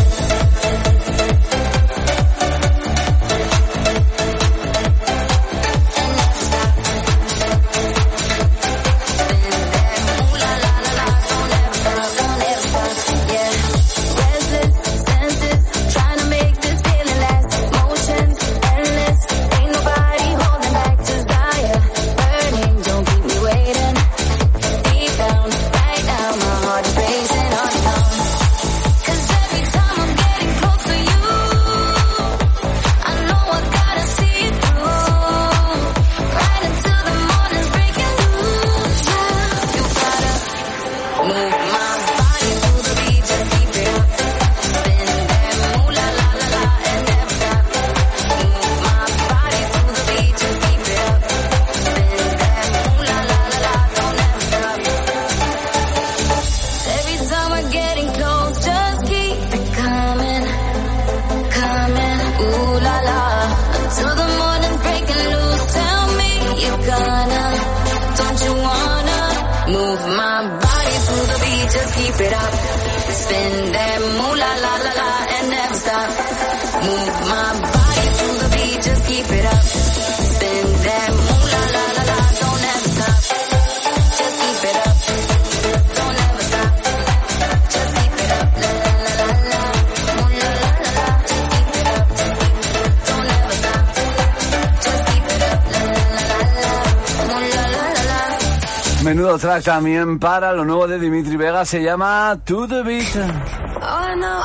Menudo track también para lo nuevo de Dimitri Vegas, se llama To The Beat. Oh, I know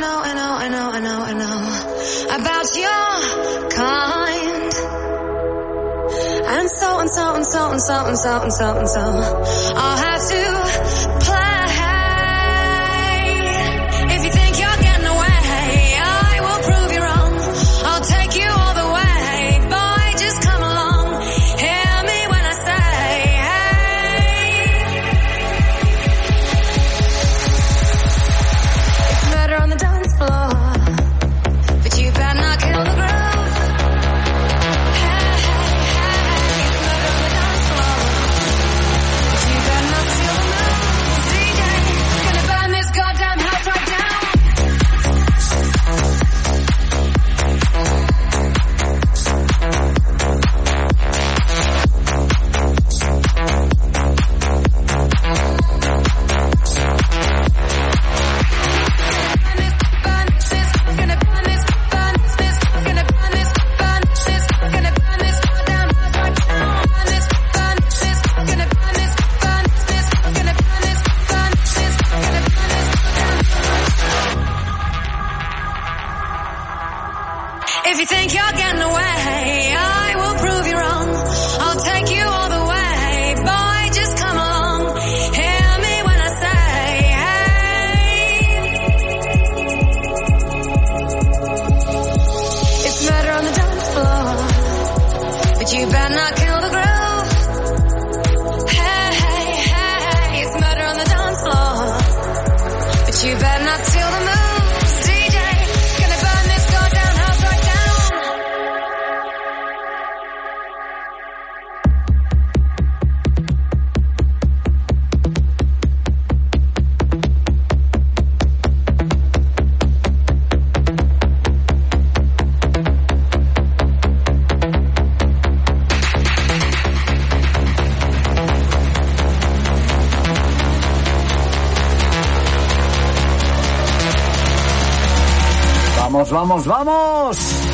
about your kind. And so I'll have to play. If you think you're getting away, I will prove you wrong. I'll take you all the way, boy, just come along. Hear me when I say, on the dance floor, but you better not kill the groove. Hey, it's murder on the dance floor, but you better not steal the moves. If you think you're getting away, I will prove you wrong. I'll take you all the way, boy, just come along. Hear me when I say, hey. It's murder on the dance floor, but you better not kill the groove. Hey, hey, hey, it's murder on the dance floor, but you better not steal the moves. ¡Vamos, vamos, vamos!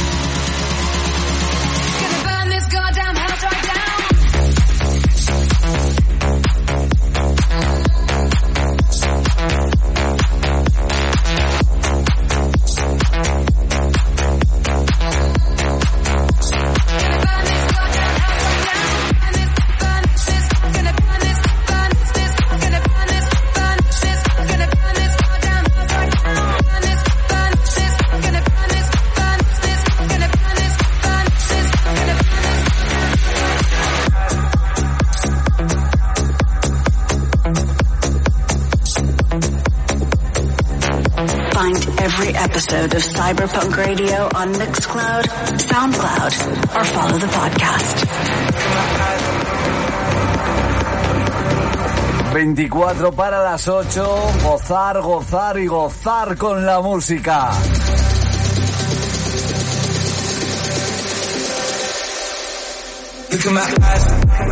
Episode of Cyberpunk Radio on Mixcloud, SoundCloud, or follow the podcast. 24 para las 8, gozar, gozar y gozar con la música. Look at my eyes.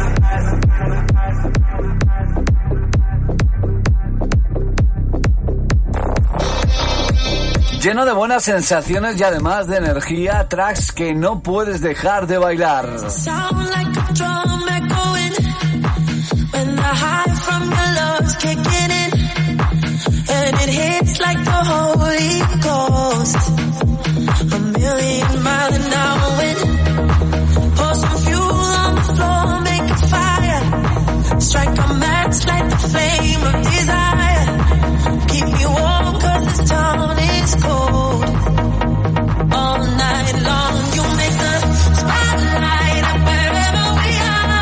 Lleno de buenas sensaciones y además de energía, tracks que no puedes dejar de bailar. Strike a match, light the flame of desire. Keep me warm 'cause this town is cold. All night long, you make the spotlight up wherever we are.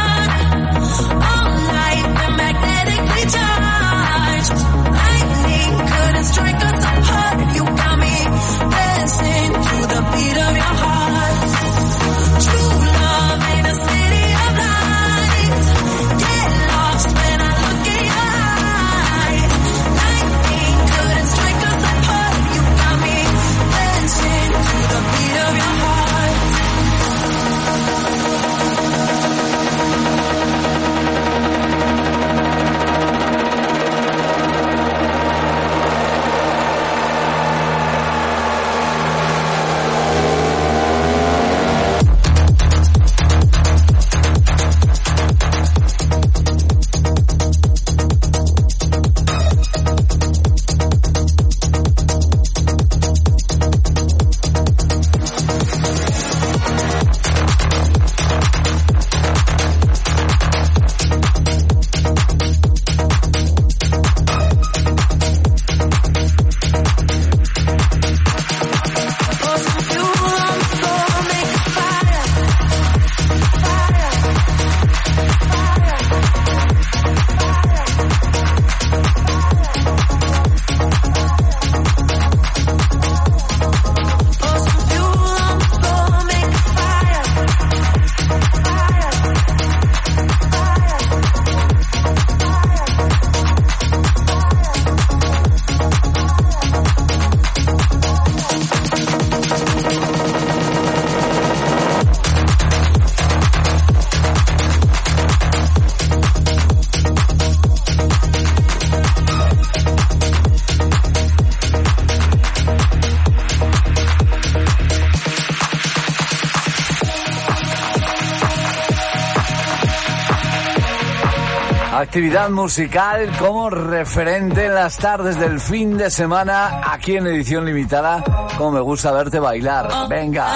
Actividad musical como referente en las tardes del fin de semana, aquí en edición limitada. Como me gusta verte bailar. Venga.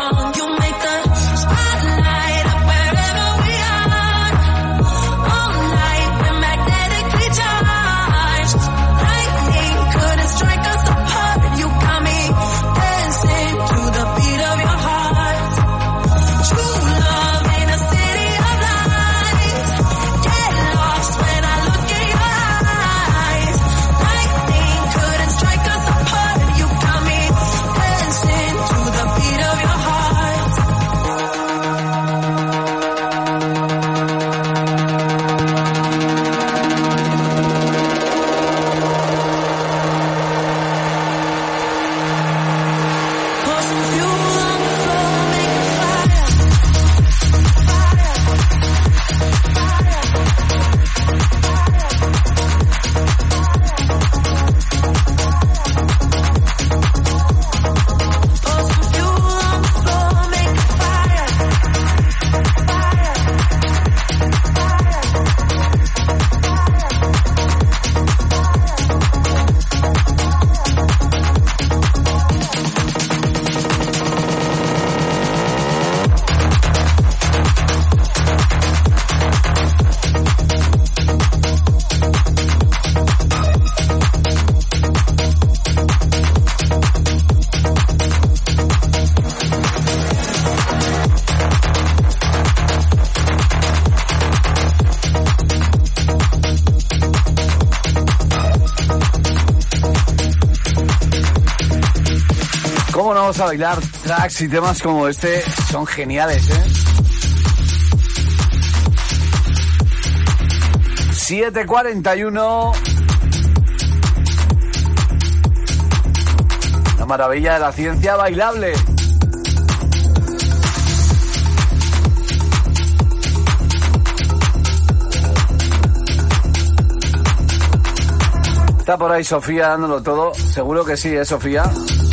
¿Cómo no vamos a bailar tracks y temas como este? Son geniales, ¿eh? 7:41. La maravilla de la ciencia bailable. Está por ahí Sofía dándolo todo. Seguro que sí, ¿eh, Sofía?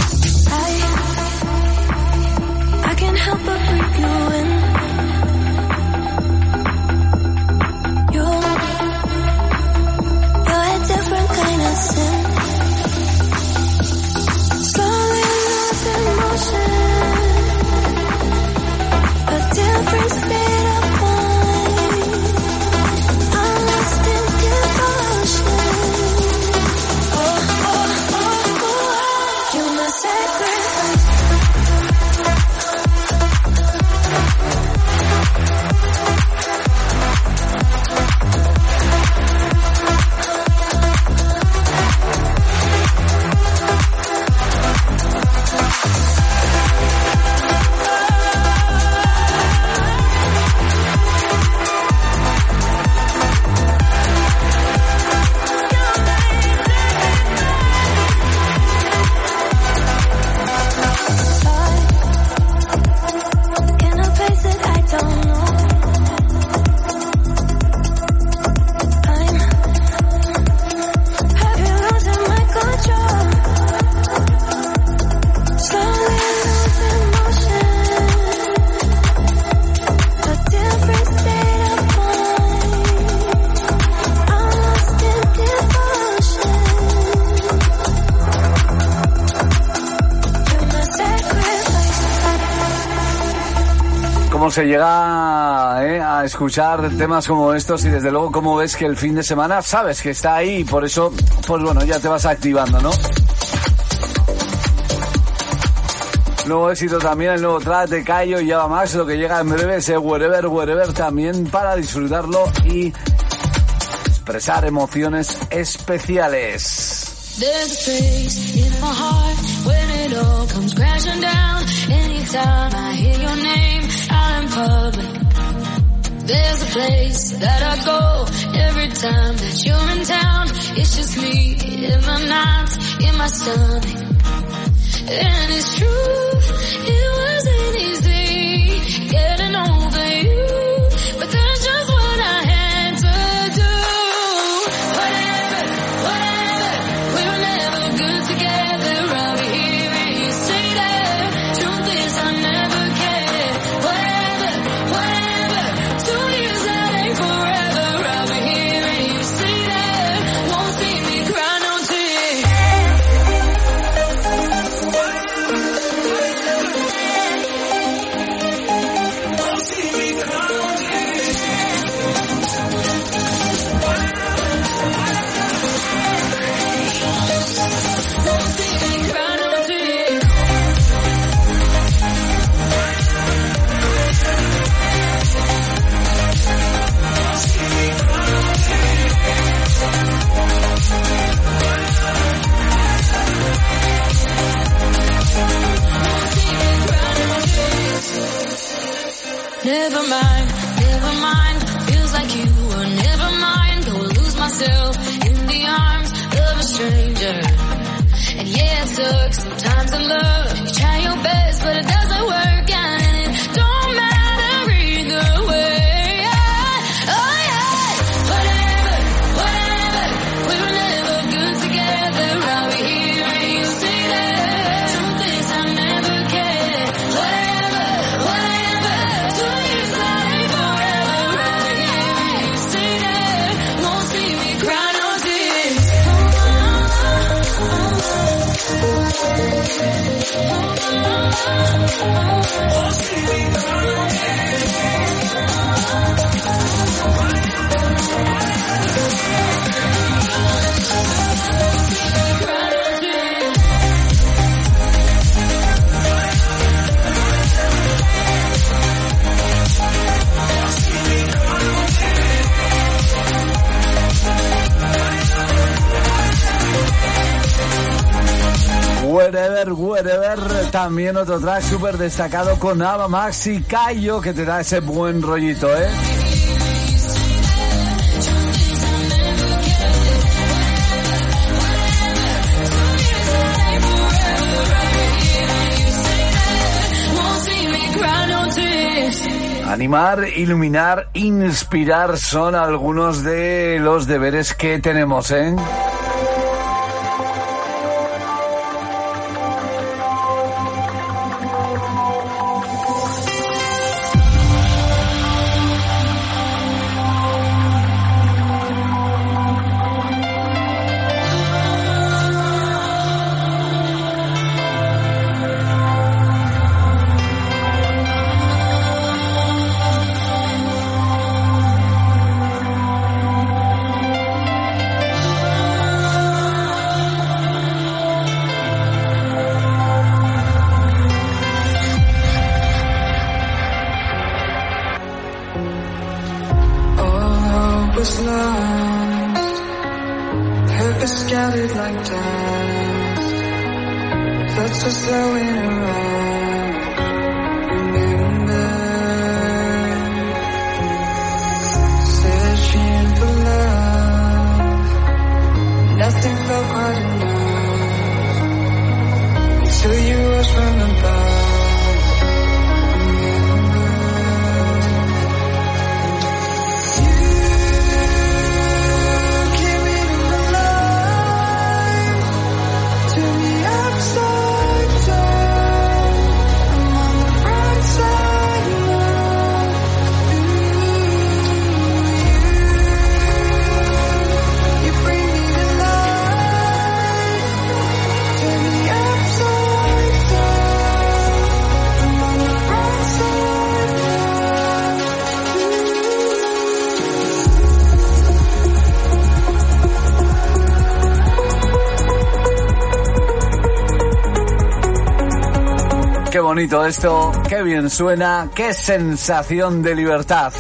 Se llega a escuchar temas como estos y desde luego como ves que el fin de semana sabes que está ahí y por eso, pues bueno, ya te vas activando, ¿no? Nuevo éxito también, el nuevo track de Cayo y Java Max, lo que llega en breve, ese Wherever, Wherever también para disfrutarlo y expresar emociones especiales. There's a place in my heart when it all comes crashing down. Anytime I hear your name out in public. There's a place that I go every time that you're in town. It's just me in the nights, in my stomach. And it's true, it wasn't easy getting over you, but that's just what I had to do. Whatever, whatever, we were never good together. I'll be here and you say that. Truth is I never cared. Whatever, whatever, 2 years that ain't forever. I'll be here never mind, feels like you were never mind, go lose myself in the arms of a stranger. And yeah, it took some time to love, you try your best, but it doesn't work, and it don't matter either way. Wherever, también otro track súper destacado con Ava Max y Cayo, que te da ese buen rollito, ¿eh? Animar, iluminar, inspirar son algunos de los deberes que tenemos, ¿eh? Qué bonito esto, qué bien suena, qué sensación de libertad.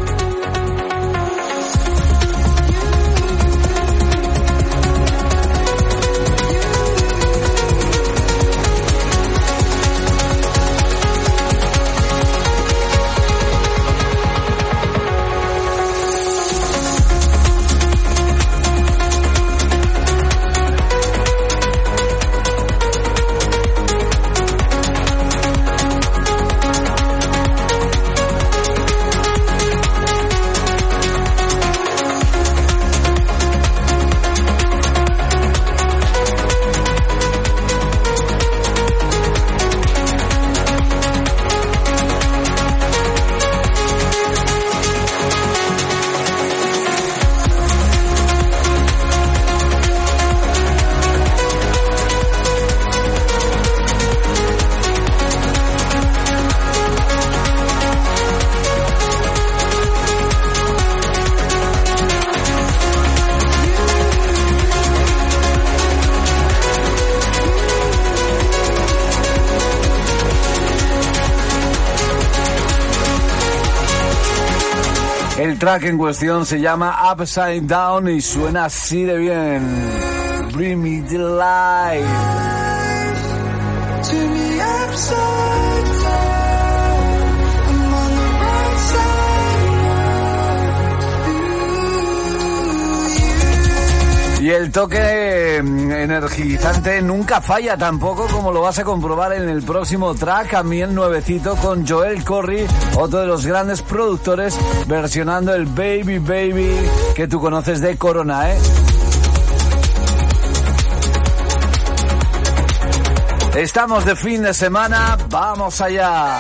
El track en cuestión se llama Upside Down y suena así de bien. Bring me the light. To me upside down. I'm on the right el toque energizante nunca falla tampoco, como lo vas a comprobar en el próximo track, también nuevecito con Joel Corry, otro de los grandes productores, versionando el Baby Baby que tú conoces de Corona, ¿eh? Estamos de fin de semana, vamos allá.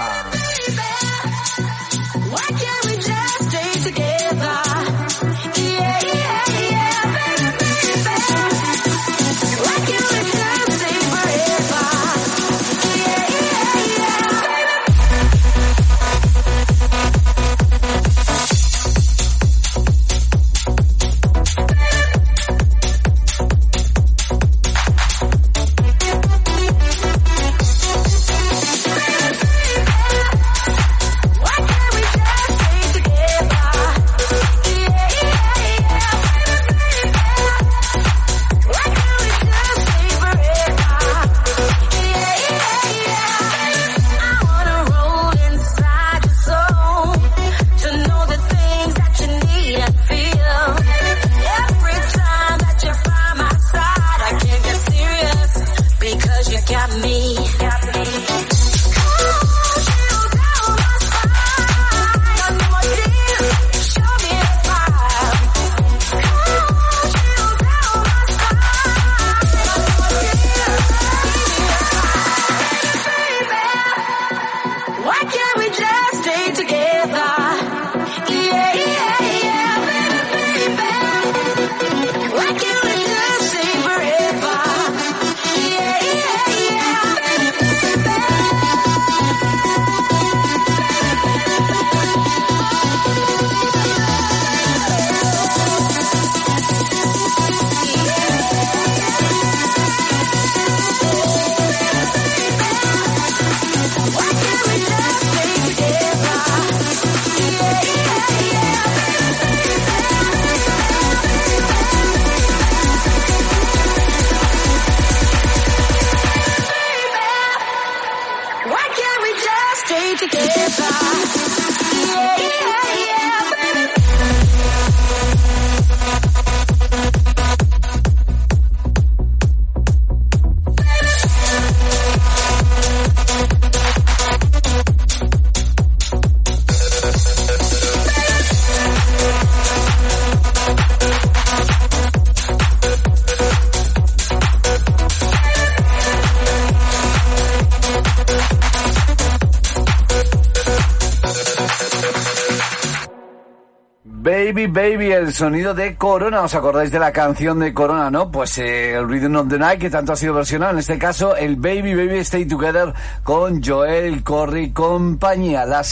Baby Baby, el sonido de Corona. ¿Os acordáis de la canción de Corona, no? Pues el Rhythm of the Night, que tanto ha sido versionado. En este caso, el Baby Baby Stay Together con Joel Corry y compañía. Las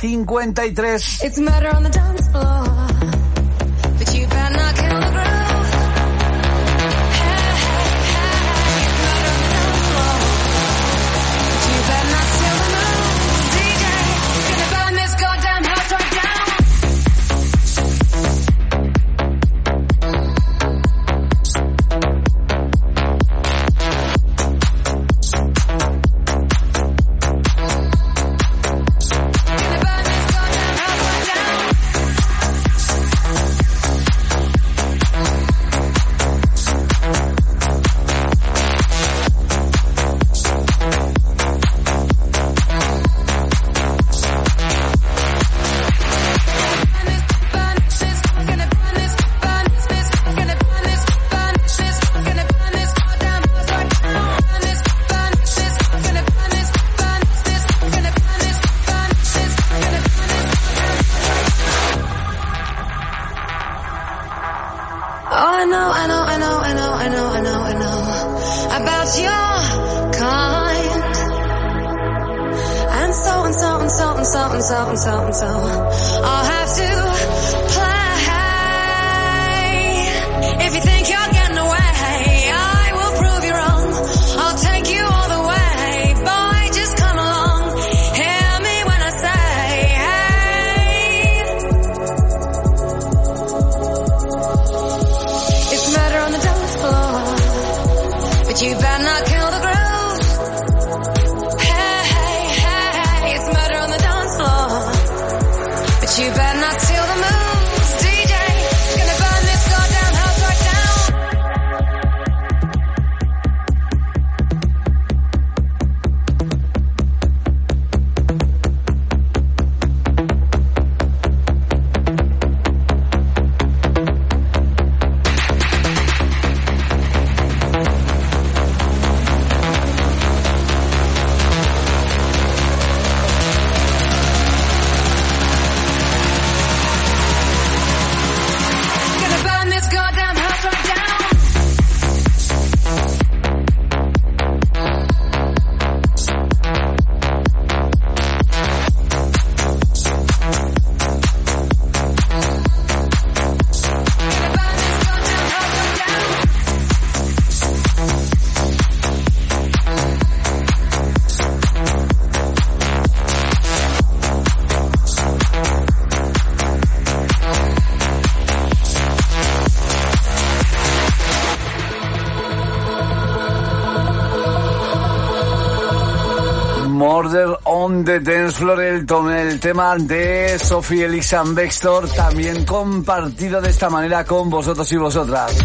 7:53. It's a matter on the dance floor, but you better not kill the groove. Hey, hey, hey, it's a matter on the dance floor, but you better not steal the moves. DJ, gonna burn this goddamn house right down. So I'll have to play. If you think you're getting away, I will prove you wrong. I'll take you all the way. Boy, just come along. Hear me when I say, hey. It's murder on the dance floor, but you better not kill the groove. You better not steal the moon. Sound de Dance Floor, el tema de Sophie Ellis and Bextor, también compartido de esta manera con vosotros y vosotras.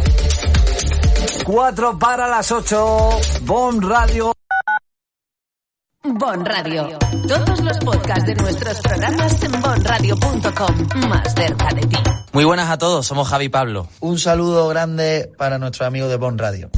4 para las 8, Bon Radio. Bon Radio. Todos los podcasts de nuestros programas en bonradio.com. Más cerca de ti. Muy buenas a todos, somos Javi y Pablo. Un saludo grande para nuestros amigos de Bon Radio.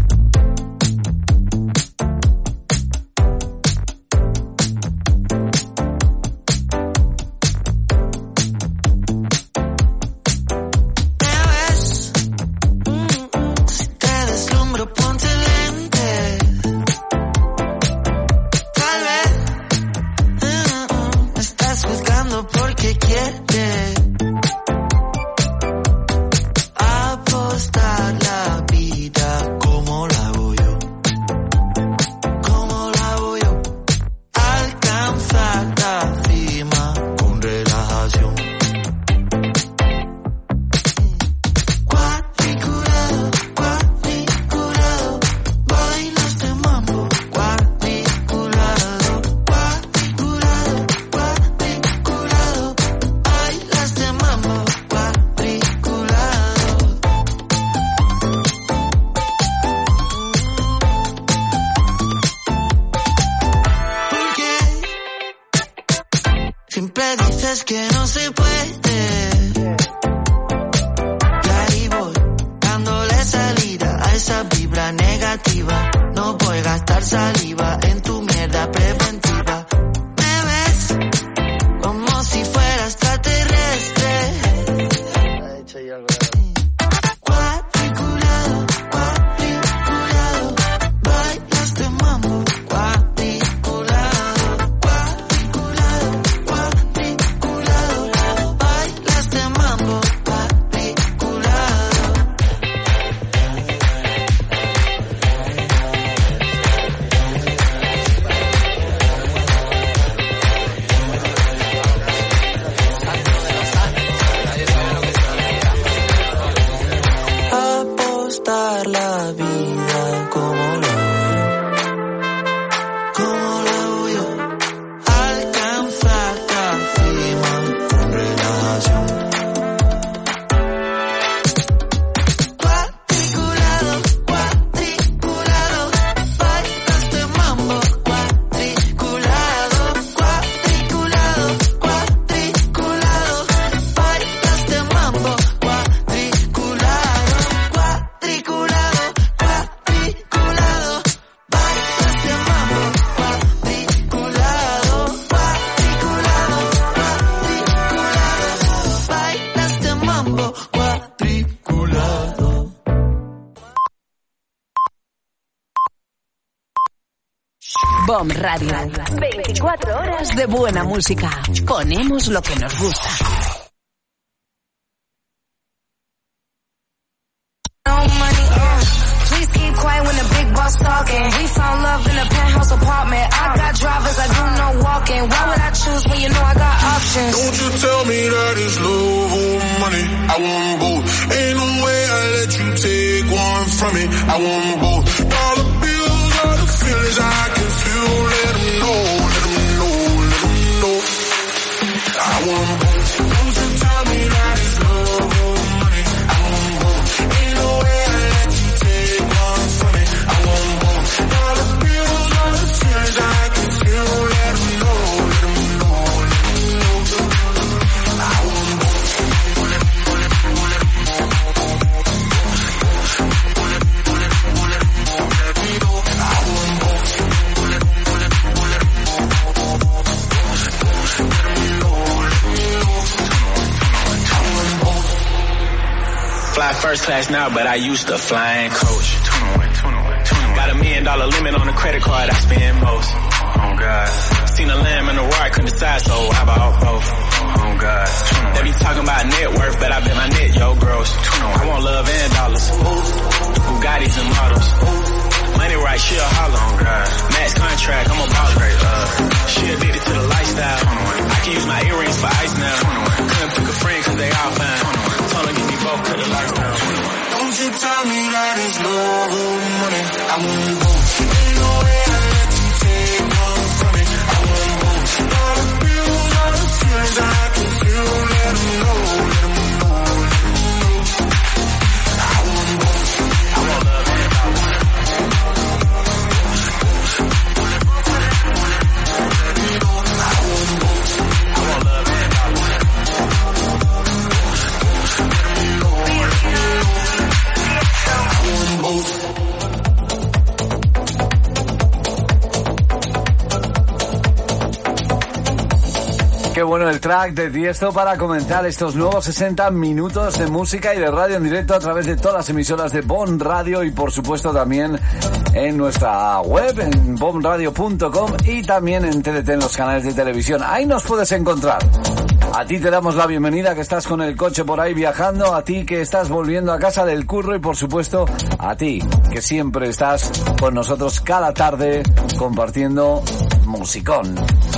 Bon Radio. 24 horas de buena música. Ponemos lo que nos gusta. Please keep quiet when the big boss talking. We found love in a penthouse apartment. I got drivers, I do no walking. Why would I choose when you know I got options? Don't you tell me that it's love or money. I want both. Ain't no way I let you take one from me. I want both. Dollar bills are the feelings I can feel. Let them know, let them know, let them know. I want both. Don't you tell me that it's love or money. I want both. Ain't no way I let you take one from me. I want both. Dollar bills are the feelings I can feel. Let them know, let them know, let them know. I want both. Fly first class now, but I used to flying coach. Got $1 million limit on the credit card, I spend most. Oh God. Seen a lamb and a roar, couldn't decide, so I bought both. Oh God. They be talking about net worth, but I bet my net, yo, gross. I want love and dollars. Bugattis and models. Money right, she a holler. Oh God. Max contract, I'm a baller. She addicted to the lifestyle. I can use my earrings for ice now. Couldn't pick a friend cause they all fine. Told her give me both, cut the lights down. Don't you tell me that it's love or money. I want both. Ain't no way I let you take one from me. I want both. Qué bueno el track de Tiesto para comenzar estos nuevos 60 minutos de música y de radio en directo a través de todas las emisoras de Bon Radio y por supuesto también en nuestra web, en bonradio.com y también en TDT en los canales de televisión. Ahí nos puedes encontrar. A ti te damos la bienvenida que estás con el coche por ahí viajando, a ti que estás volviendo a casa del curro y por supuesto a ti que siempre estás con nosotros cada tarde compartiendo musicón.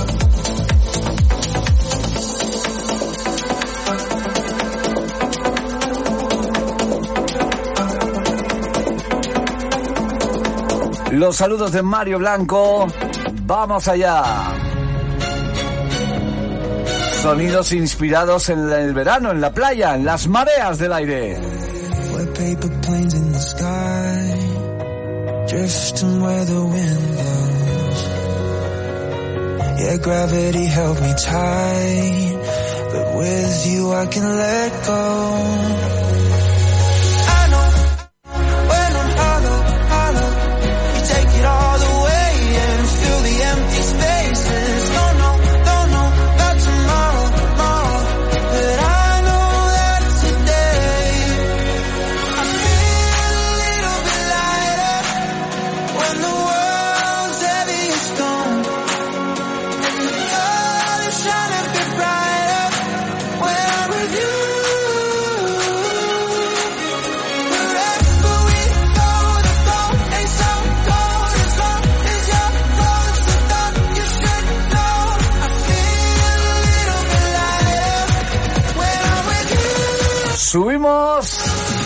Los saludos de Mario Blanco. Vamos allá. Sonidos inspirados en el verano, en la playa, en las mareas del aire. Paper planes in the sky, drifting where the wind blows. Yeah, gravity held me tight, but with you I can let go. Subimos.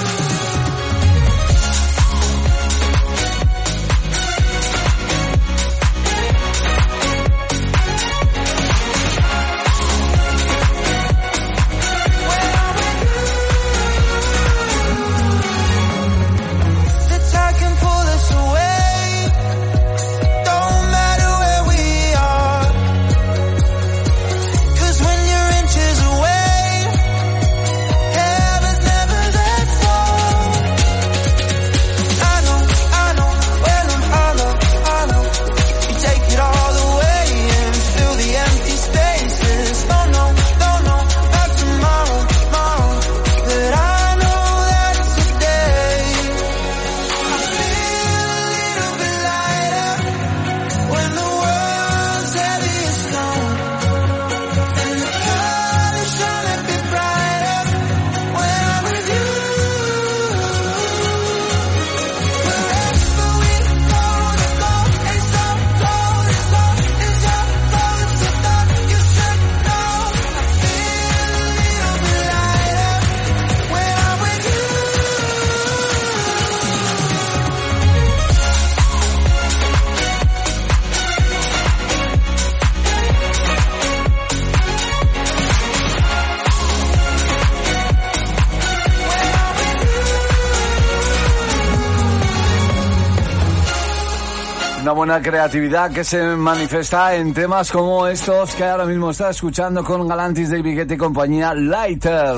Una buena creatividad que se manifiesta en temas como estos que ahora mismo está escuchando con Galantis, David Guetta y compañía, Lighter.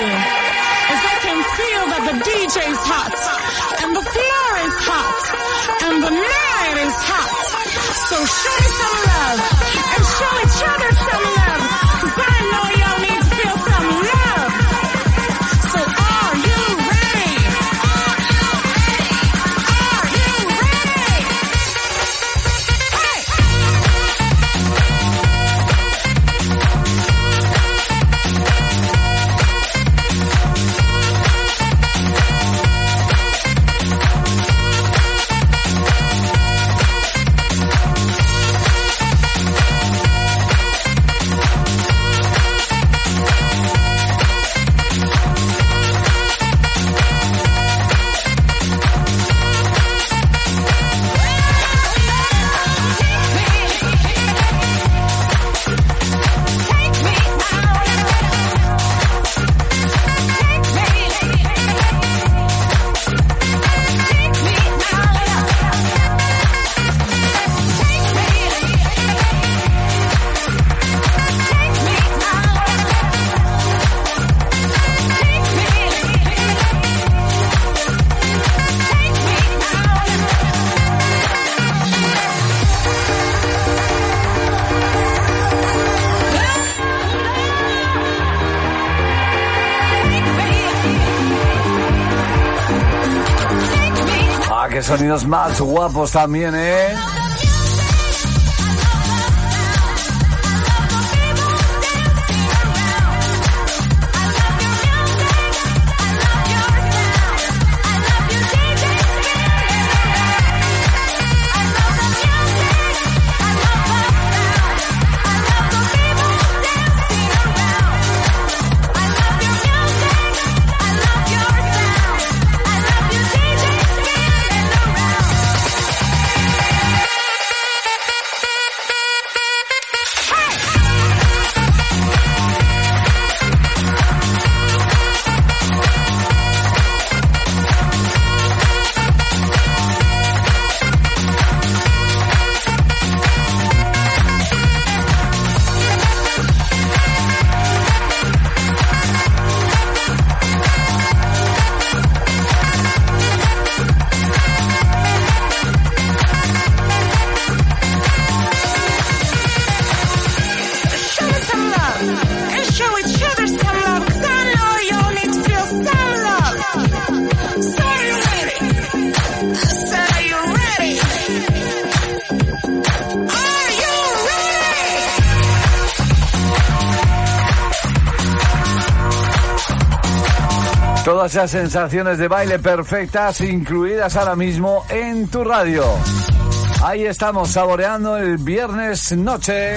is I can feel that the DJ's hot, and the floor is hot, and the night is hot. So show me some love, and show each other some love, 'cause I know y'all need to feel some love. So are you ready? Are you ready? Hey! Qué sonidos más guapos también, ¿eh? Todas esas sensaciones de baile perfectas incluidas ahora mismo en tu radio. Ahí estamos saboreando el viernes noche.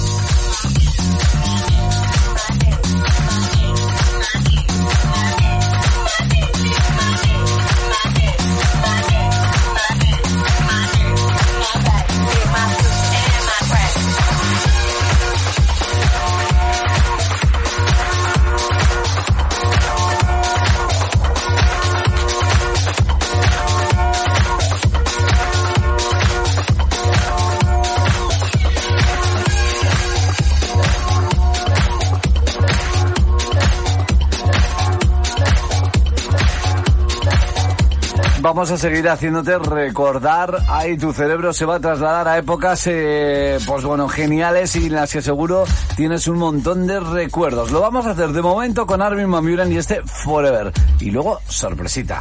Vamos a seguir haciéndote recordar, ahí tu cerebro se va a trasladar a épocas, pues bueno, geniales y en las que seguro tienes un montón de recuerdos. Lo vamos a hacer de momento con Armin van Buuren y este Forever. Y luego, sorpresita.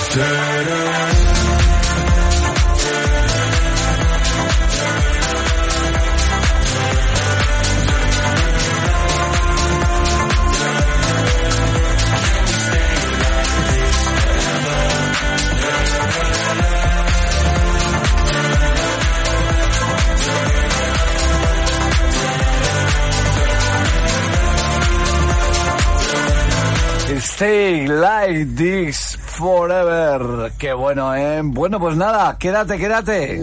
Stay like this forever. Qué bueno, ¿eh? Bueno, pues nada, quédate.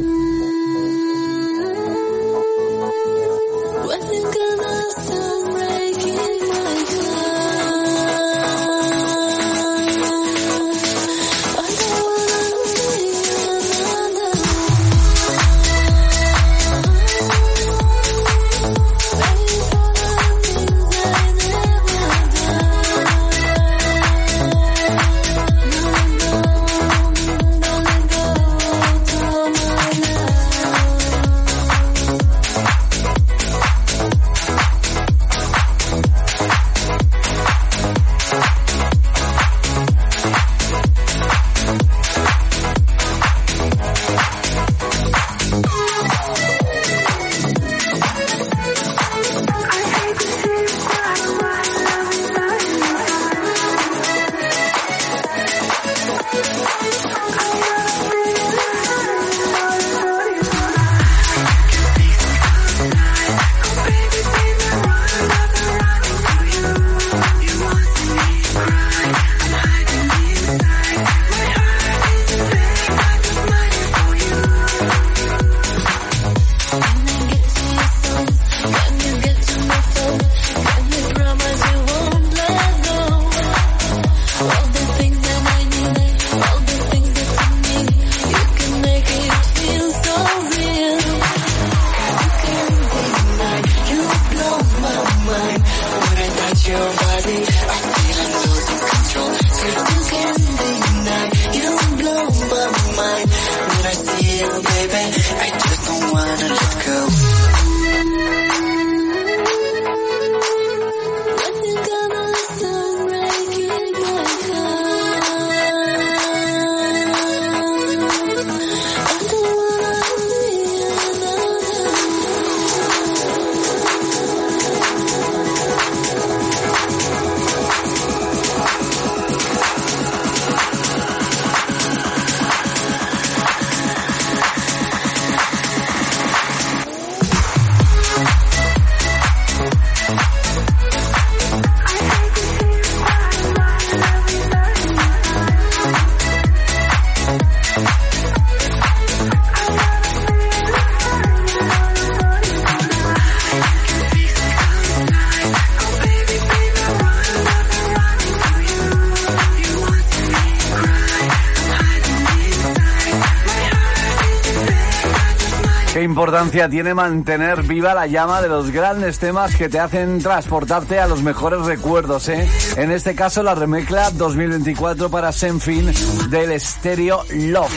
¿Qué importancia tiene mantener viva la llama de los grandes temas que te hacen transportarte a los mejores recuerdos, eh? En este caso, la remezcla 2024 para Senfin del Stereo Love.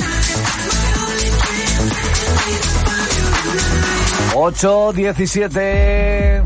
8:17.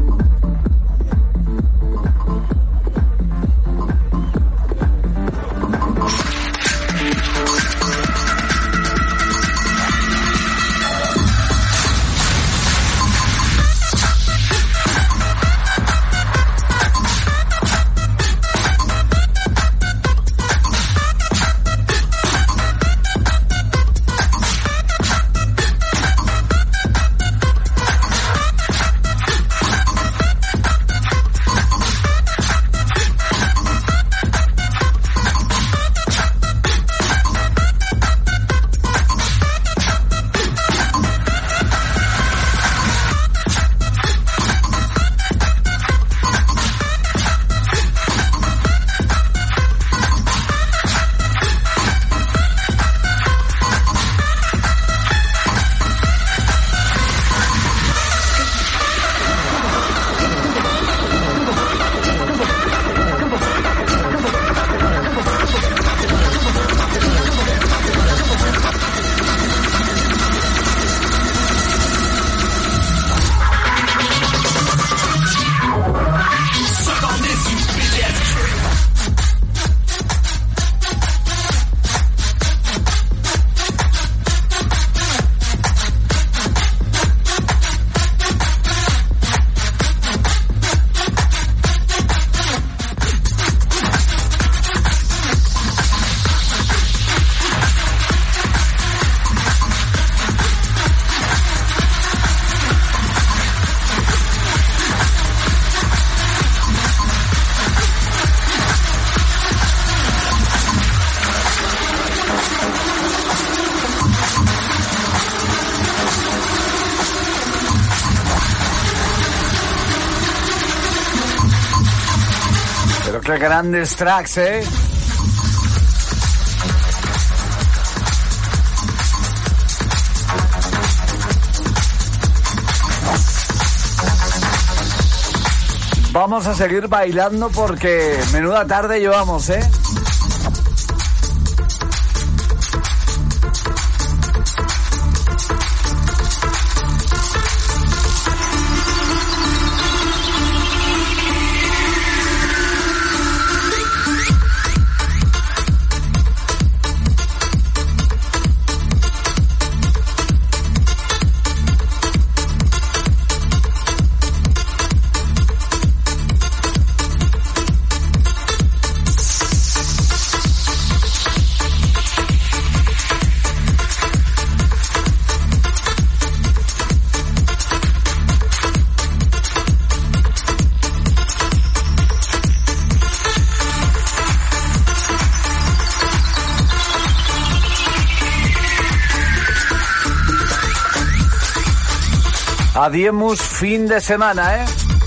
qué grandes tracks, ¿eh? Vamos a seguir bailando porque menuda tarde llevamos, ¿eh? Adiemos fin de semana, ¿eh?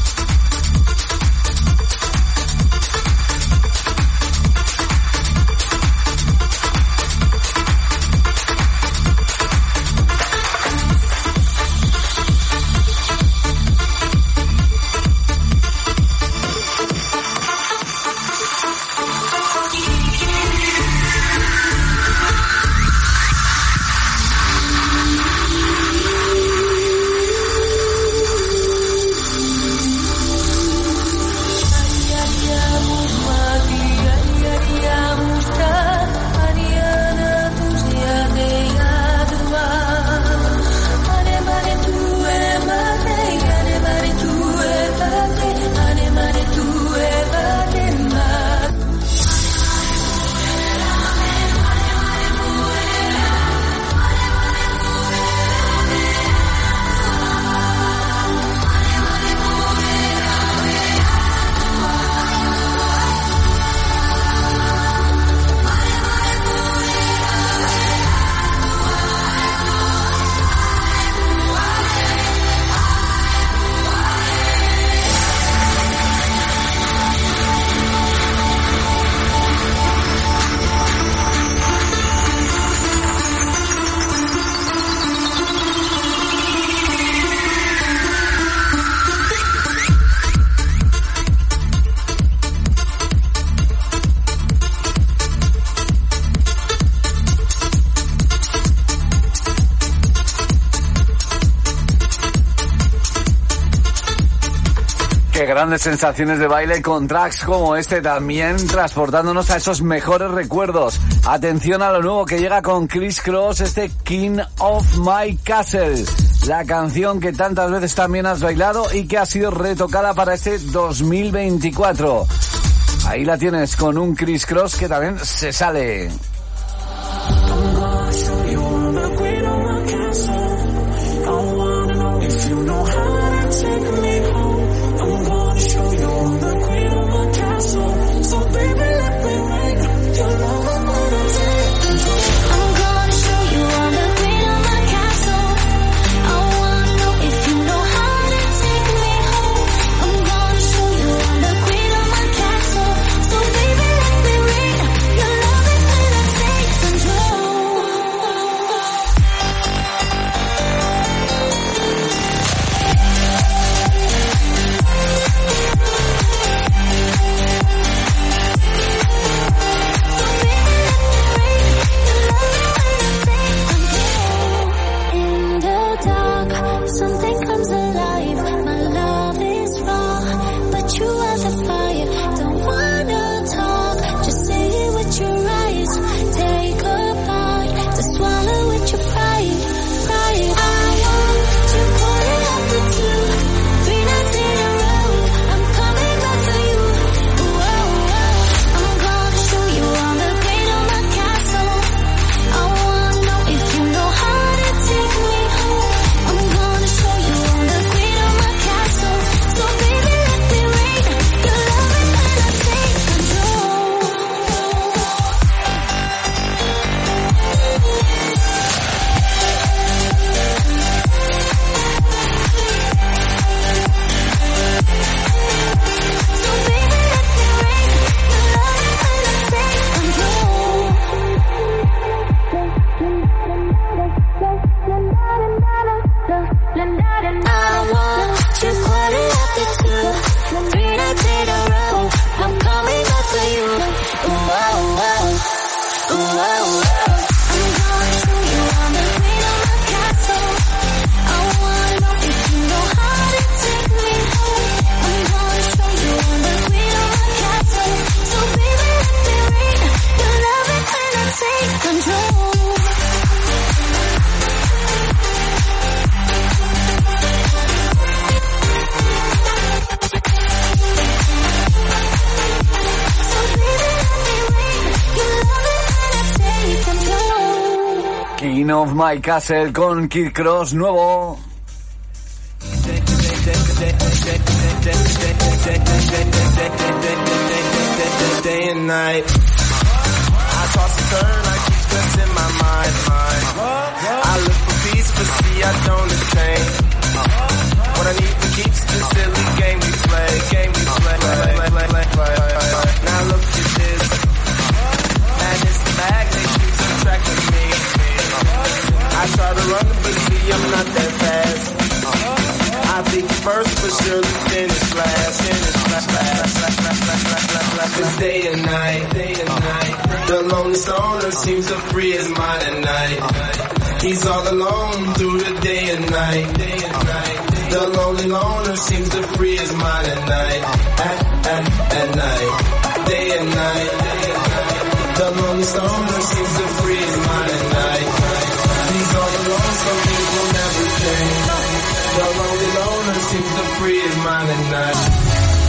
Grandes sensaciones de baile con tracks como este, también transportándonos a esos mejores recuerdos. Atención a lo nuevo que llega con Chris Cross, este King of My Castle, la canción que tantas veces también has bailado y que ha sido retocada para este 2024. Ahí la tienes con un Chris Cross que también se sale. King of My Castle con Kid Cross, nuevo. Day and night, I toss and turn, I keep stressing my mind. I look for peace, but see I don't attain. What I need for keeps the silly game we play. Now look at this, madness the magnet keeps attracting me. I try to run, but see I'm not that fast. I think first, but surely finish last. It's day and night. The lonely stoner seems to free his mind at night. He's all alone through the day and night. The lonely loner seems to free his mind at night. At night. Day and night. The lonely stoner seems to free his mind at night. He's all alone, some things will never change. The lonely loner seems to free his mind at night.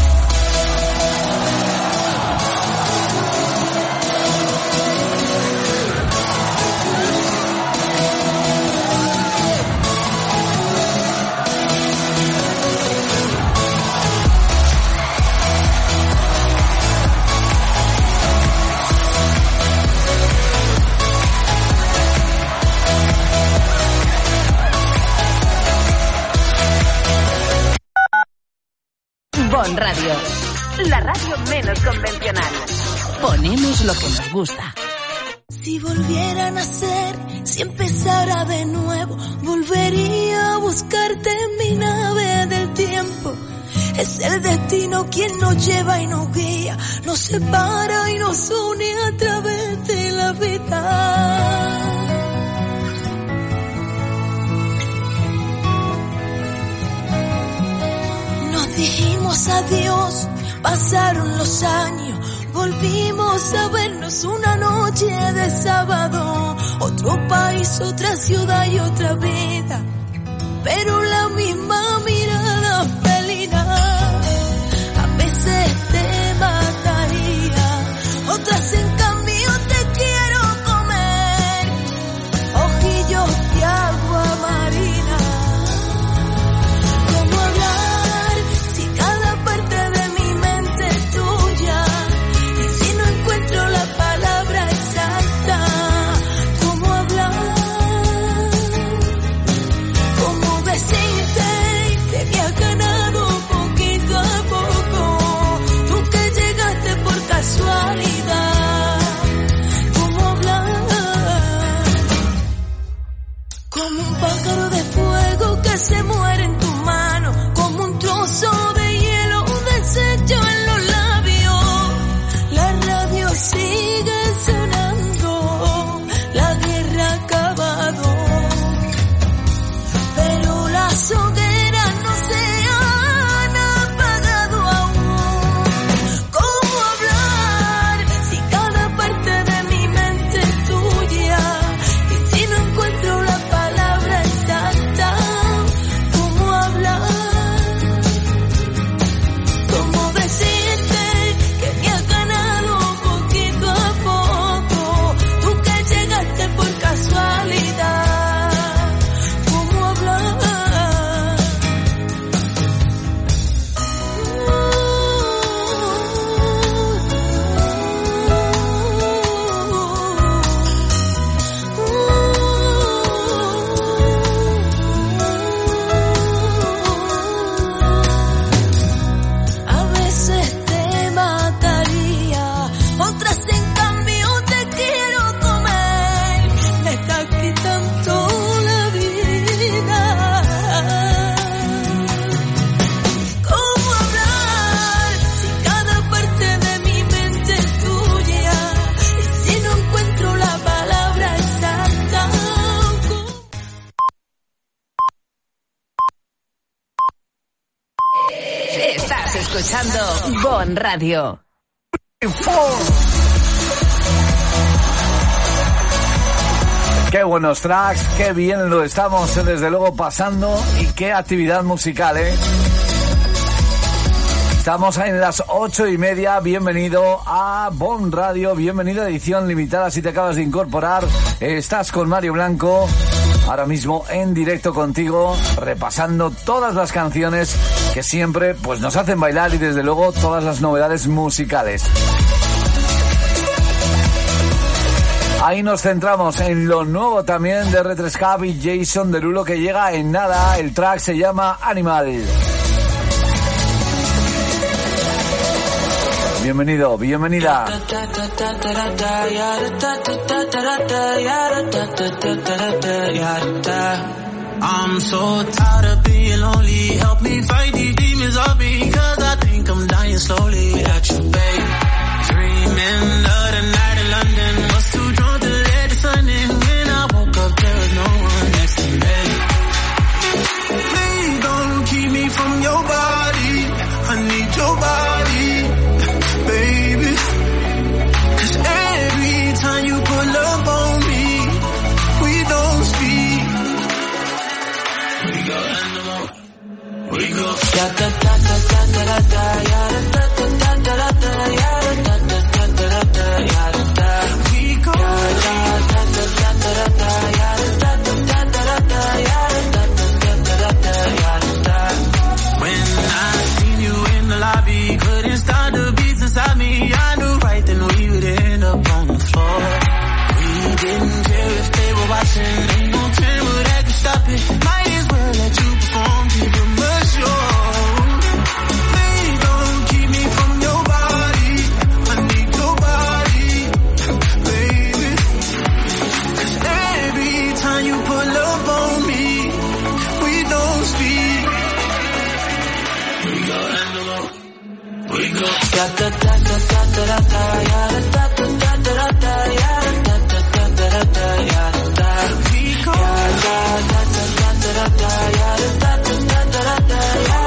Bon Radio, la radio menos convencional. Ponemos lo que nos gusta. Si volviera a nacer, si empezara de nuevo, volvería a buscarte en mi nave del tiempo. Es el destino quien nos lleva y nos guía, nos separa y nos une a través de la vida. Dijimos adiós, pasaron los años, volvimos a vernos una noche de sábado. Otro país, otra ciudad y otra vida, pero la misma mirada felina. A veces te mataría, otras en cambio te quiero comer. Ojillos de agua marina. Quería Bon Radio. Qué buenos tracks, qué bien lo estamos desde luego pasando y qué actividad musical, ¿eh? Estamos en las 8:30, bienvenido a Bon Radio, bienvenido a edición limitada si te acabas de incorporar. Estás con Mario Blanco, ahora mismo en directo contigo, repasando todas las canciones que siempre pues nos hacen bailar y desde luego todas las novedades musicales. Ahí nos centramos en lo nuevo también de R3 Hub y Jason Derulo, que llega en nada. El track se llama Animal. Bienvenido, bienvenida. I'm so tired of being lonely. Help me fight these demons off me, 'cause I think I'm dying slowly without you, babe. Dreaming of the night in London, was too drunk to let the sun in. When I woke up, there was no one next to me. Please don't keep me from your body. I need your body, baby. 'Cause every time you pull up on me, we don't speak. We go animal. We go. Da da da da da da da ya da da da da da da ya da da da da da ya da. We go. Da da da da da da ya da da da da da ya da da da da ya da. When I seen you in the lobby, couldn't stop the beats inside me. I knew right then we would end up on the floor. We didn't care if they were watching. Ain't no camera that could stop it. Might as well let you perform, keep it much sure. Please don't keep me from your body. I need your body, baby. 'Cause every time you pull up on me, we don't speak. We go animal. We go. Da da da da da da da ya da da da da da ya da da da da da ya da. We go. Da da da da da da ya da da da da da ya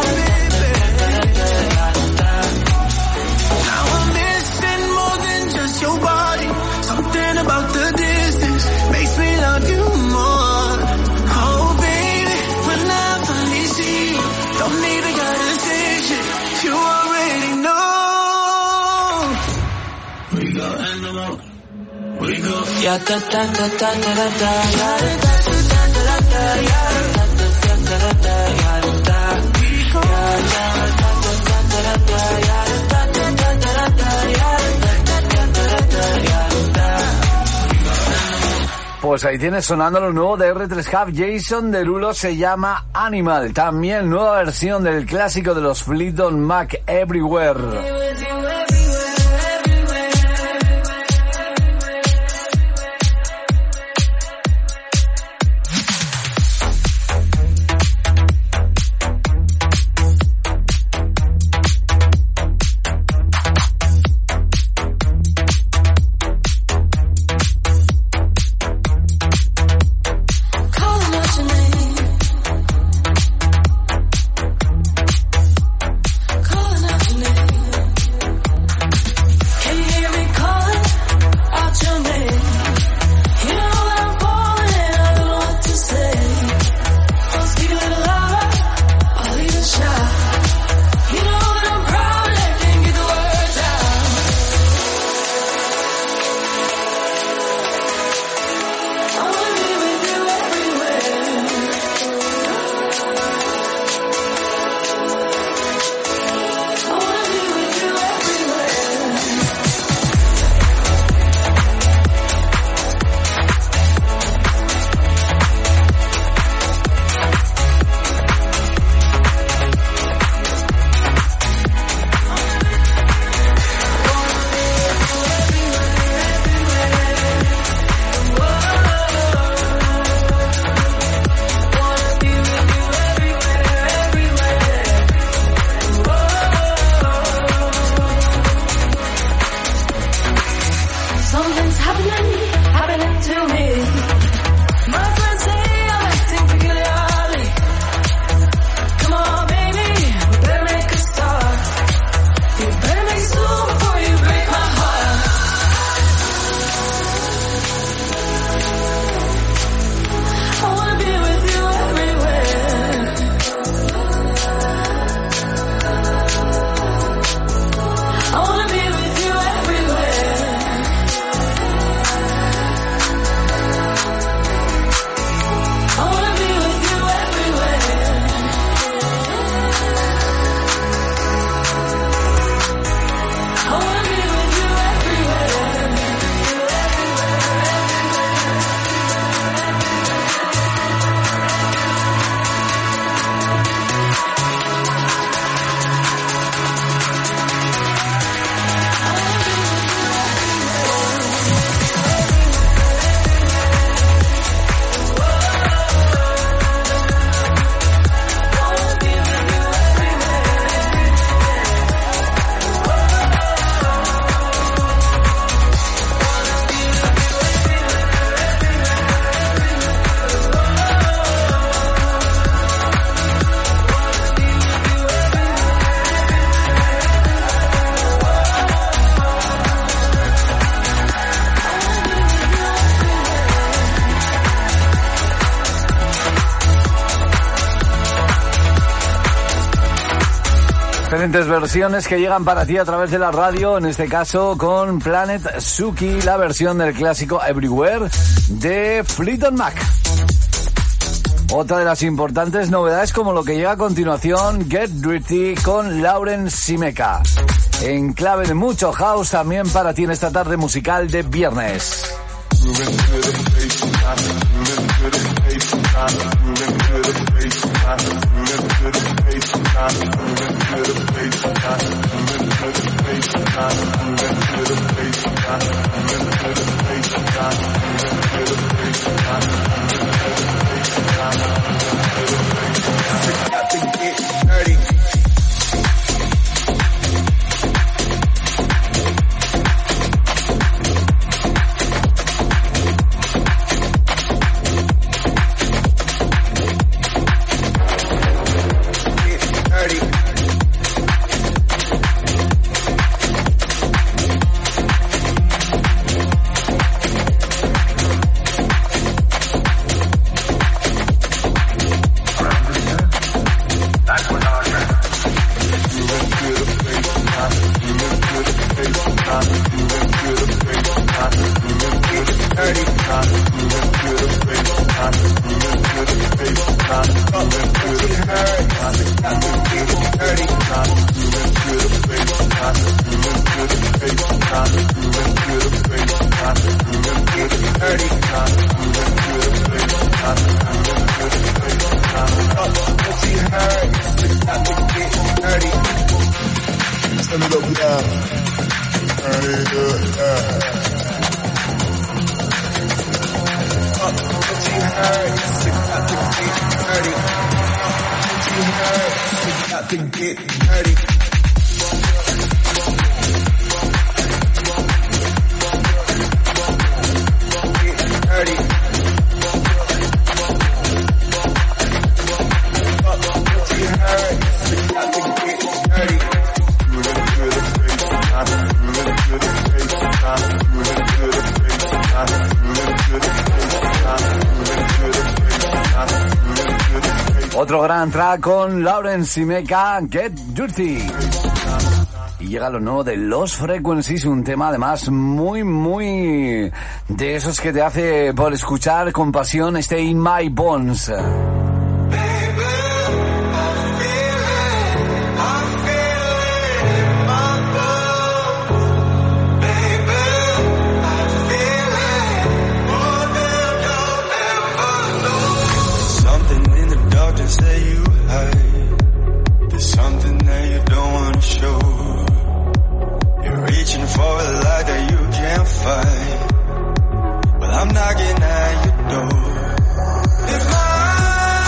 da. Now I'm missing more than just your body. Something about the distance makes me love you more. Oh baby, when I finally see you, don't even gotta say shit. You already know. We go animal. We go. Ya da da da da da da ya da da da da da ya da da da da ya da. We go. Ya da da da da da ya da da da da ya da da da ya da. Pues ahí tienes sonando lo nuevo de R3 Hub, Jason Derulo, se llama Animal. También nueva versión del clásico de los Fleetwood Mac, Everywhere. diferentes versiones que llegan para ti a través de la radio, en este caso con Planet Suki, la versión del clásico Everywhere de Fleetwood Mac. Otra de las importantes novedades, como lo que llega a continuación, Get Dirty con Lauren Simeka. En clave de mucho house también para ti en esta tarde musical de viernes. Otro gran track con Lauren Simeka, Get Dirty. Y llega lo nuevo de Lost Frequencies, un tema además muy de esos que te hace por escuchar con pasión este In My Bones. Well, I'm knocking at your door. If my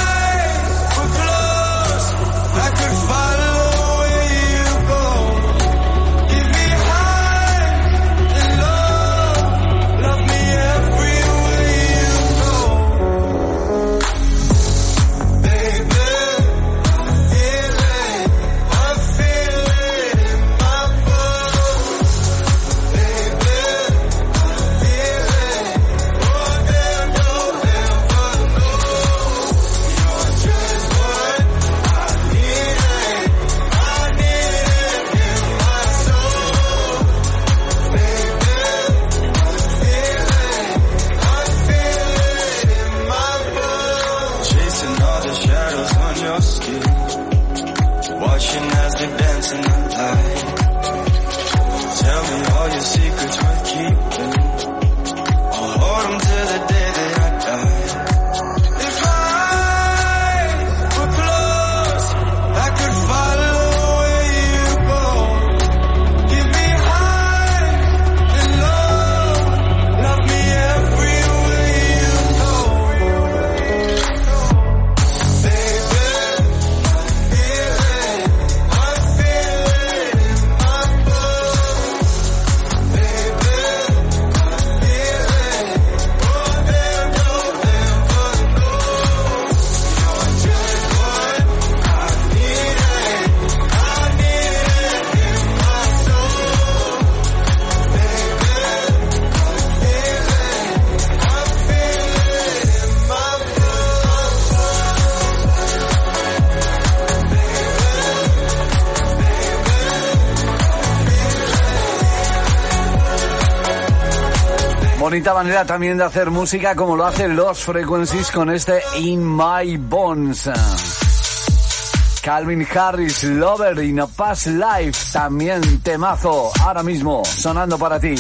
Bonita manera también de hacer música como lo hacen Lost Frequencies con este In My Bones. Calvin Harris, Lover in a Past Life, también temazo, ahora mismo sonando para ti.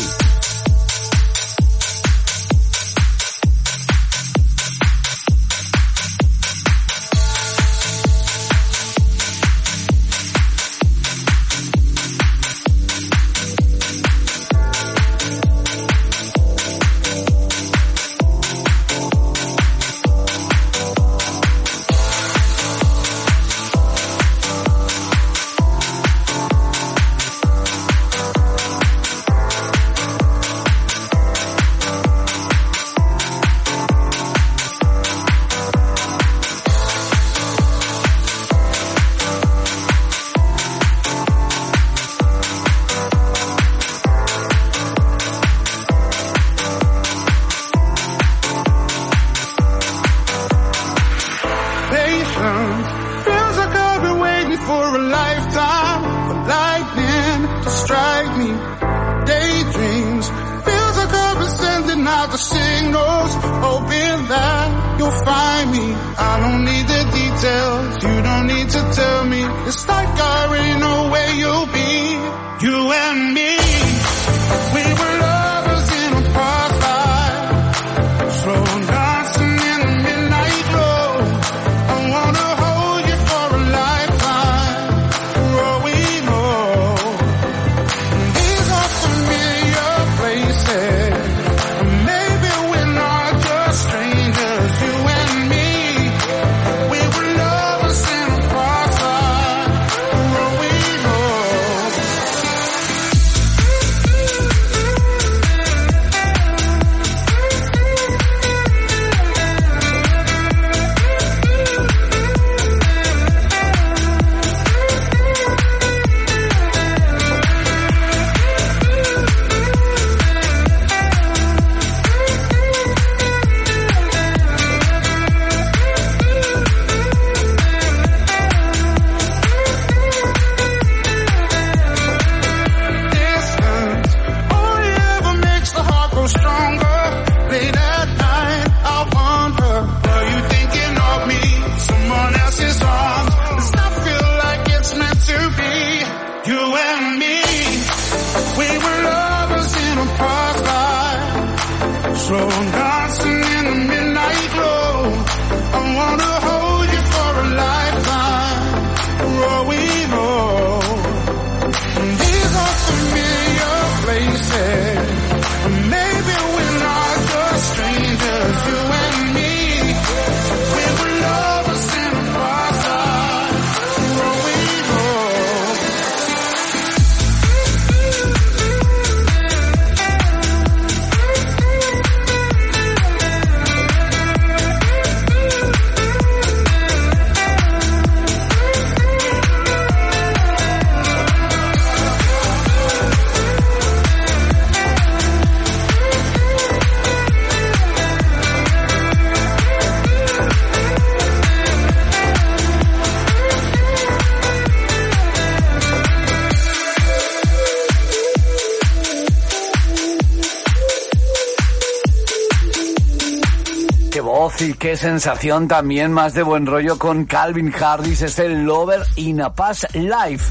Y qué sensación también, más de buen rollo con Calvin Harris, es el Lover in a Past Life.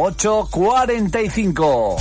8:45.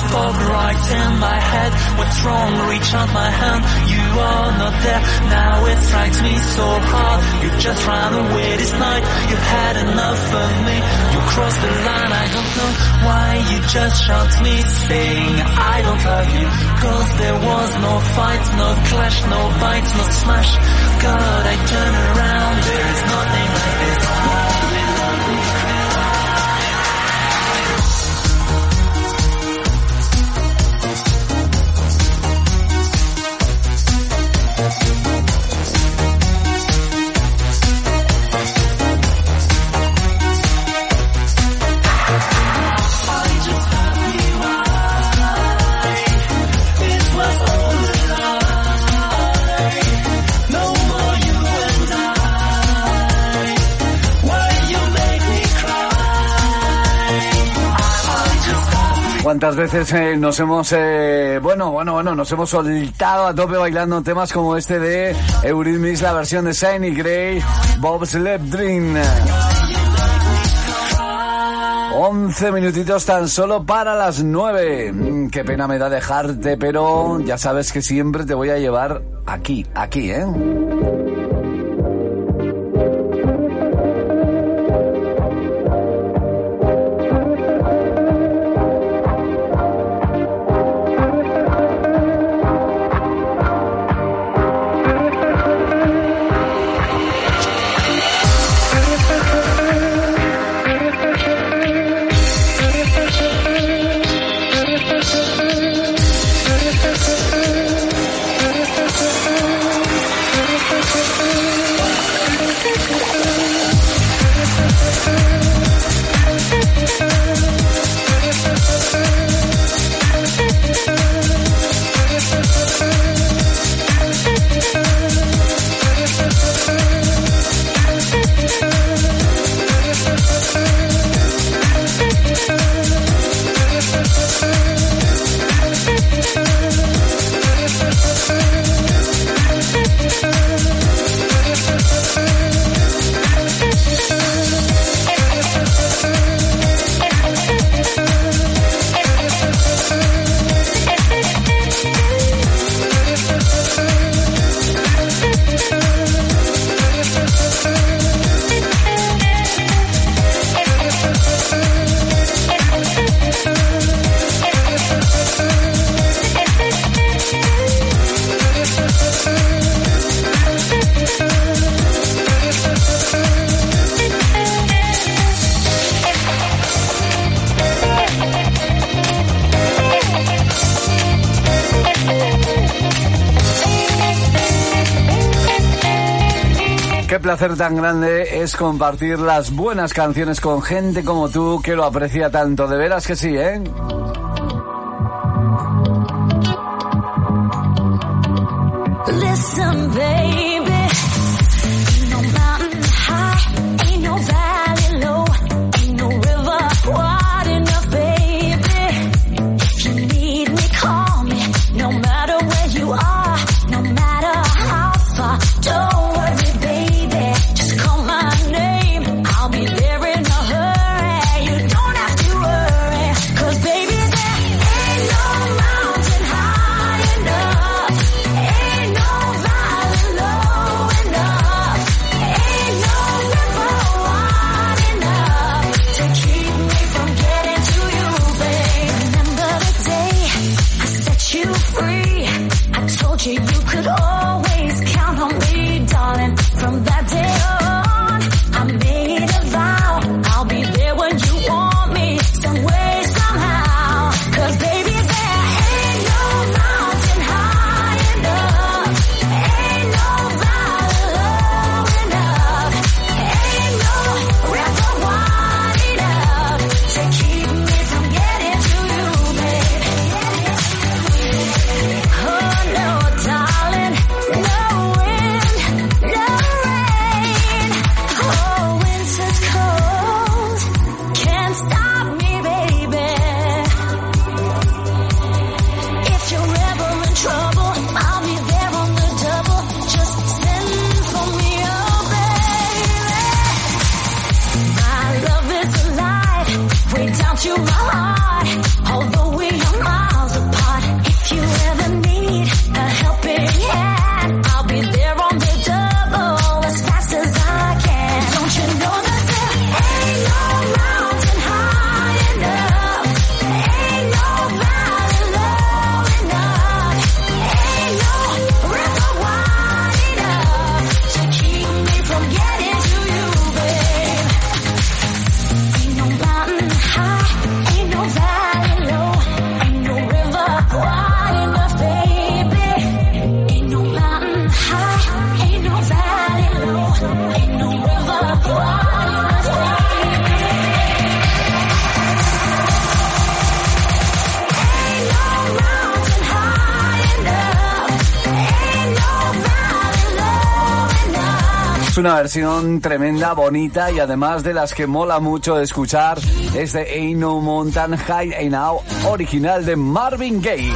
fog right in my head. What's wrong? Reach out my hand. You are not there. Now it strikes me so hard. You just ran away this night. You had enough of me. You crossed the line. I don't know why you just shot me, saying I don't love you. Cause there was no fight, no clash, no bites, no smash. God, I turn around. There is nothing like this. ¿Cuántas veces nos hemos, nos hemos soltado a tope bailando temas como este de Eurythmics, la versión de Shiny Gray, Bob's Lep Dream? 11 minutitos tan solo para las 9. Qué pena me da dejarte, pero ya sabes que siempre te voy a llevar aquí, ¿eh? Qué placer tan grande es compartir las buenas canciones con gente como tú que lo aprecia tanto. De veras que sí, ¿eh? Listen, baby, ain't no mountain high, ain't no valley low, ain't no river wide enough, baby. If you need me, call me, no matter where you are, no matter how far. Don't worry, baby, just call my name, I'll be there in a hurry. You don't have to worry, 'cause baby, there ain't no mountain high enough, ain't no valley low enough, ain't no river wide enough to keep me from getting to you, babe. Remember the day I set you free, I told you you could always count on me, darling. From that day on, I made a vow, I'll be there when you want me, some way, somehow. 'Cause baby, there ain't no mountain high enough, ain't no valley low enough, ain't no river wide enough to keep me from getting to you, baby. Oh no, darling, no wind, no rain. Oh, winter's cold, can't stop me, baby. If you're ever in trouble, I'll be there on the double. Just send for me, oh baby. My love is alive, way down to my heart. Although we are Es una versión tremenda, bonita y además de las que mola mucho escuchar. Es de Ain't No Mountain High Ain't Now, original de Marvin Gaye.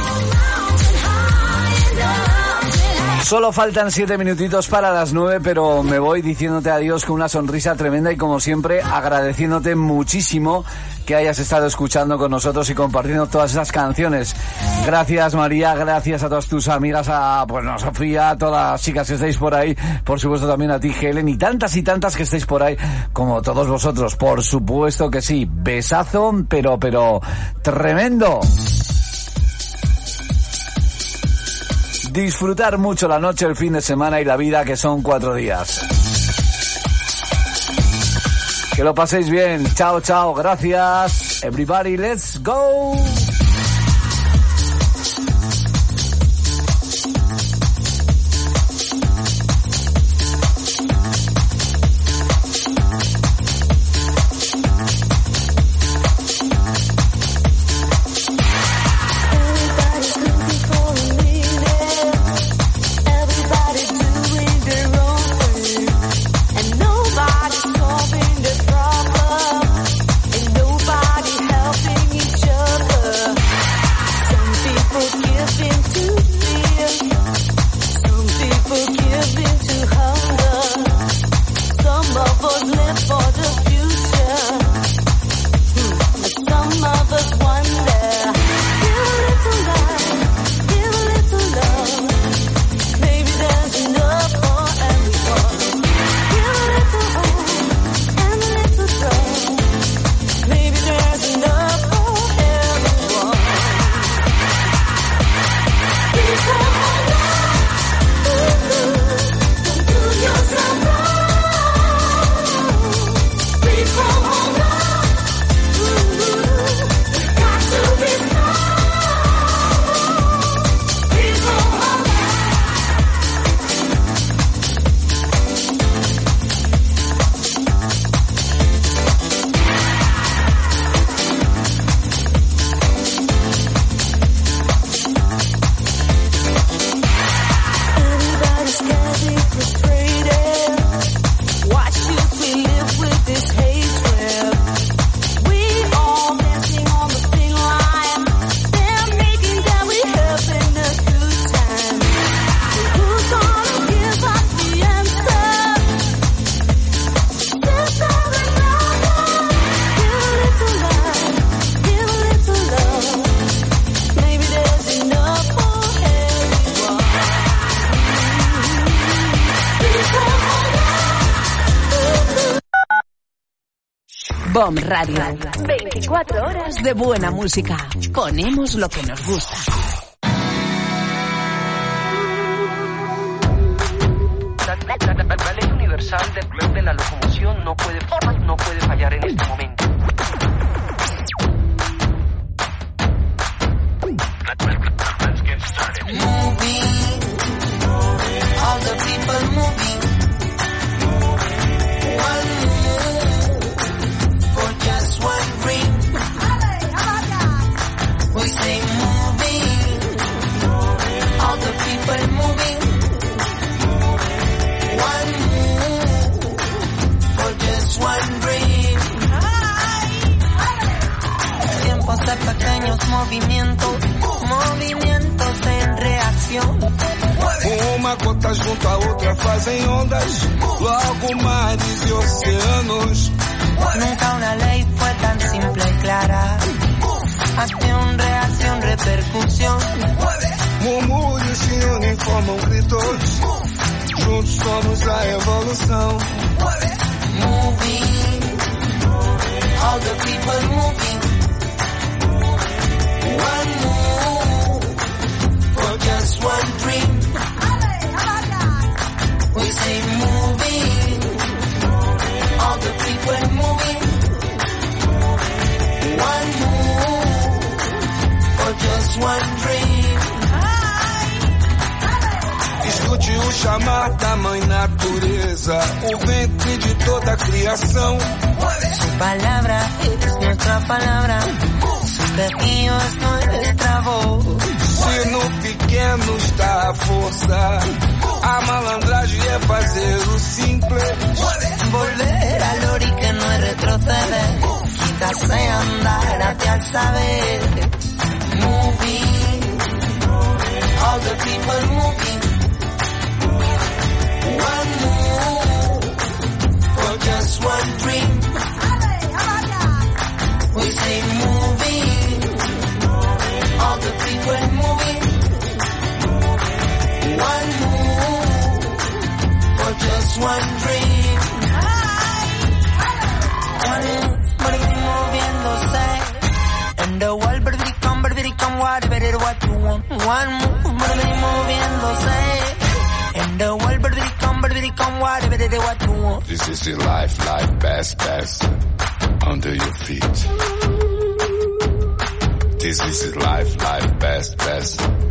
Solo faltan 7 minutitos para las 9, pero me voy diciéndote adiós con una sonrisa tremenda y como siempre agradeciéndote muchísimo que hayas estado escuchando con nosotros y compartiendo todas esas canciones. Gracias María, gracias a todas tus amigas, a Sofía, a todas las chicas que estáis por ahí, por supuesto también a ti Helen y tantas que estáis por ahí como todos vosotros, por supuesto que sí. Besazo, pero tremendo. Disfrutar mucho la noche, el fin de semana y la vida, que son 4 días. Que lo paséis bien. Chao, chao. Gracias. Everybody, let's go. BOM Radio. 24 horas de buena música. Ponemos lo que nos gusta. La ley universal de la locomoción no puede fallar en este momento. Let's get started. Moving, all the people moving. One move for just one dream. We say moving, all the people moving. One move for just one dream. Tiempos de pequeños movimientos, movimientos en reacción. Uma gota junto a outra fazem ondas, logo mares e oceanos. Nunca una ley fue tan simple y clara. Acción, reacción, repercusión. Murmúrios se unem, formam gritos. Juntos somos a evolução. Moving, all the people moving. One move for just one dream. We say moving, all the people moving. One move for just one dream. Escute o chamar da mãe natureza, o ventre de toda a criação. Su palabra es nuestra palabra, su pedido es nuestra voz. Se no pequenos dá a força. A malandragem é fazer o simples. Volver al ori que no es retroceder. Quizás sea andar hacia el saber. Moving, all the people moving. One move for just one dream. We say moving, all the people moving. One move for just one dream. One move, moviéndose. And the world, better come, whatever what you want. One move, moviéndose. And the world, better come, whatever what you want. This is your life, best, under your feet. This is your life, best,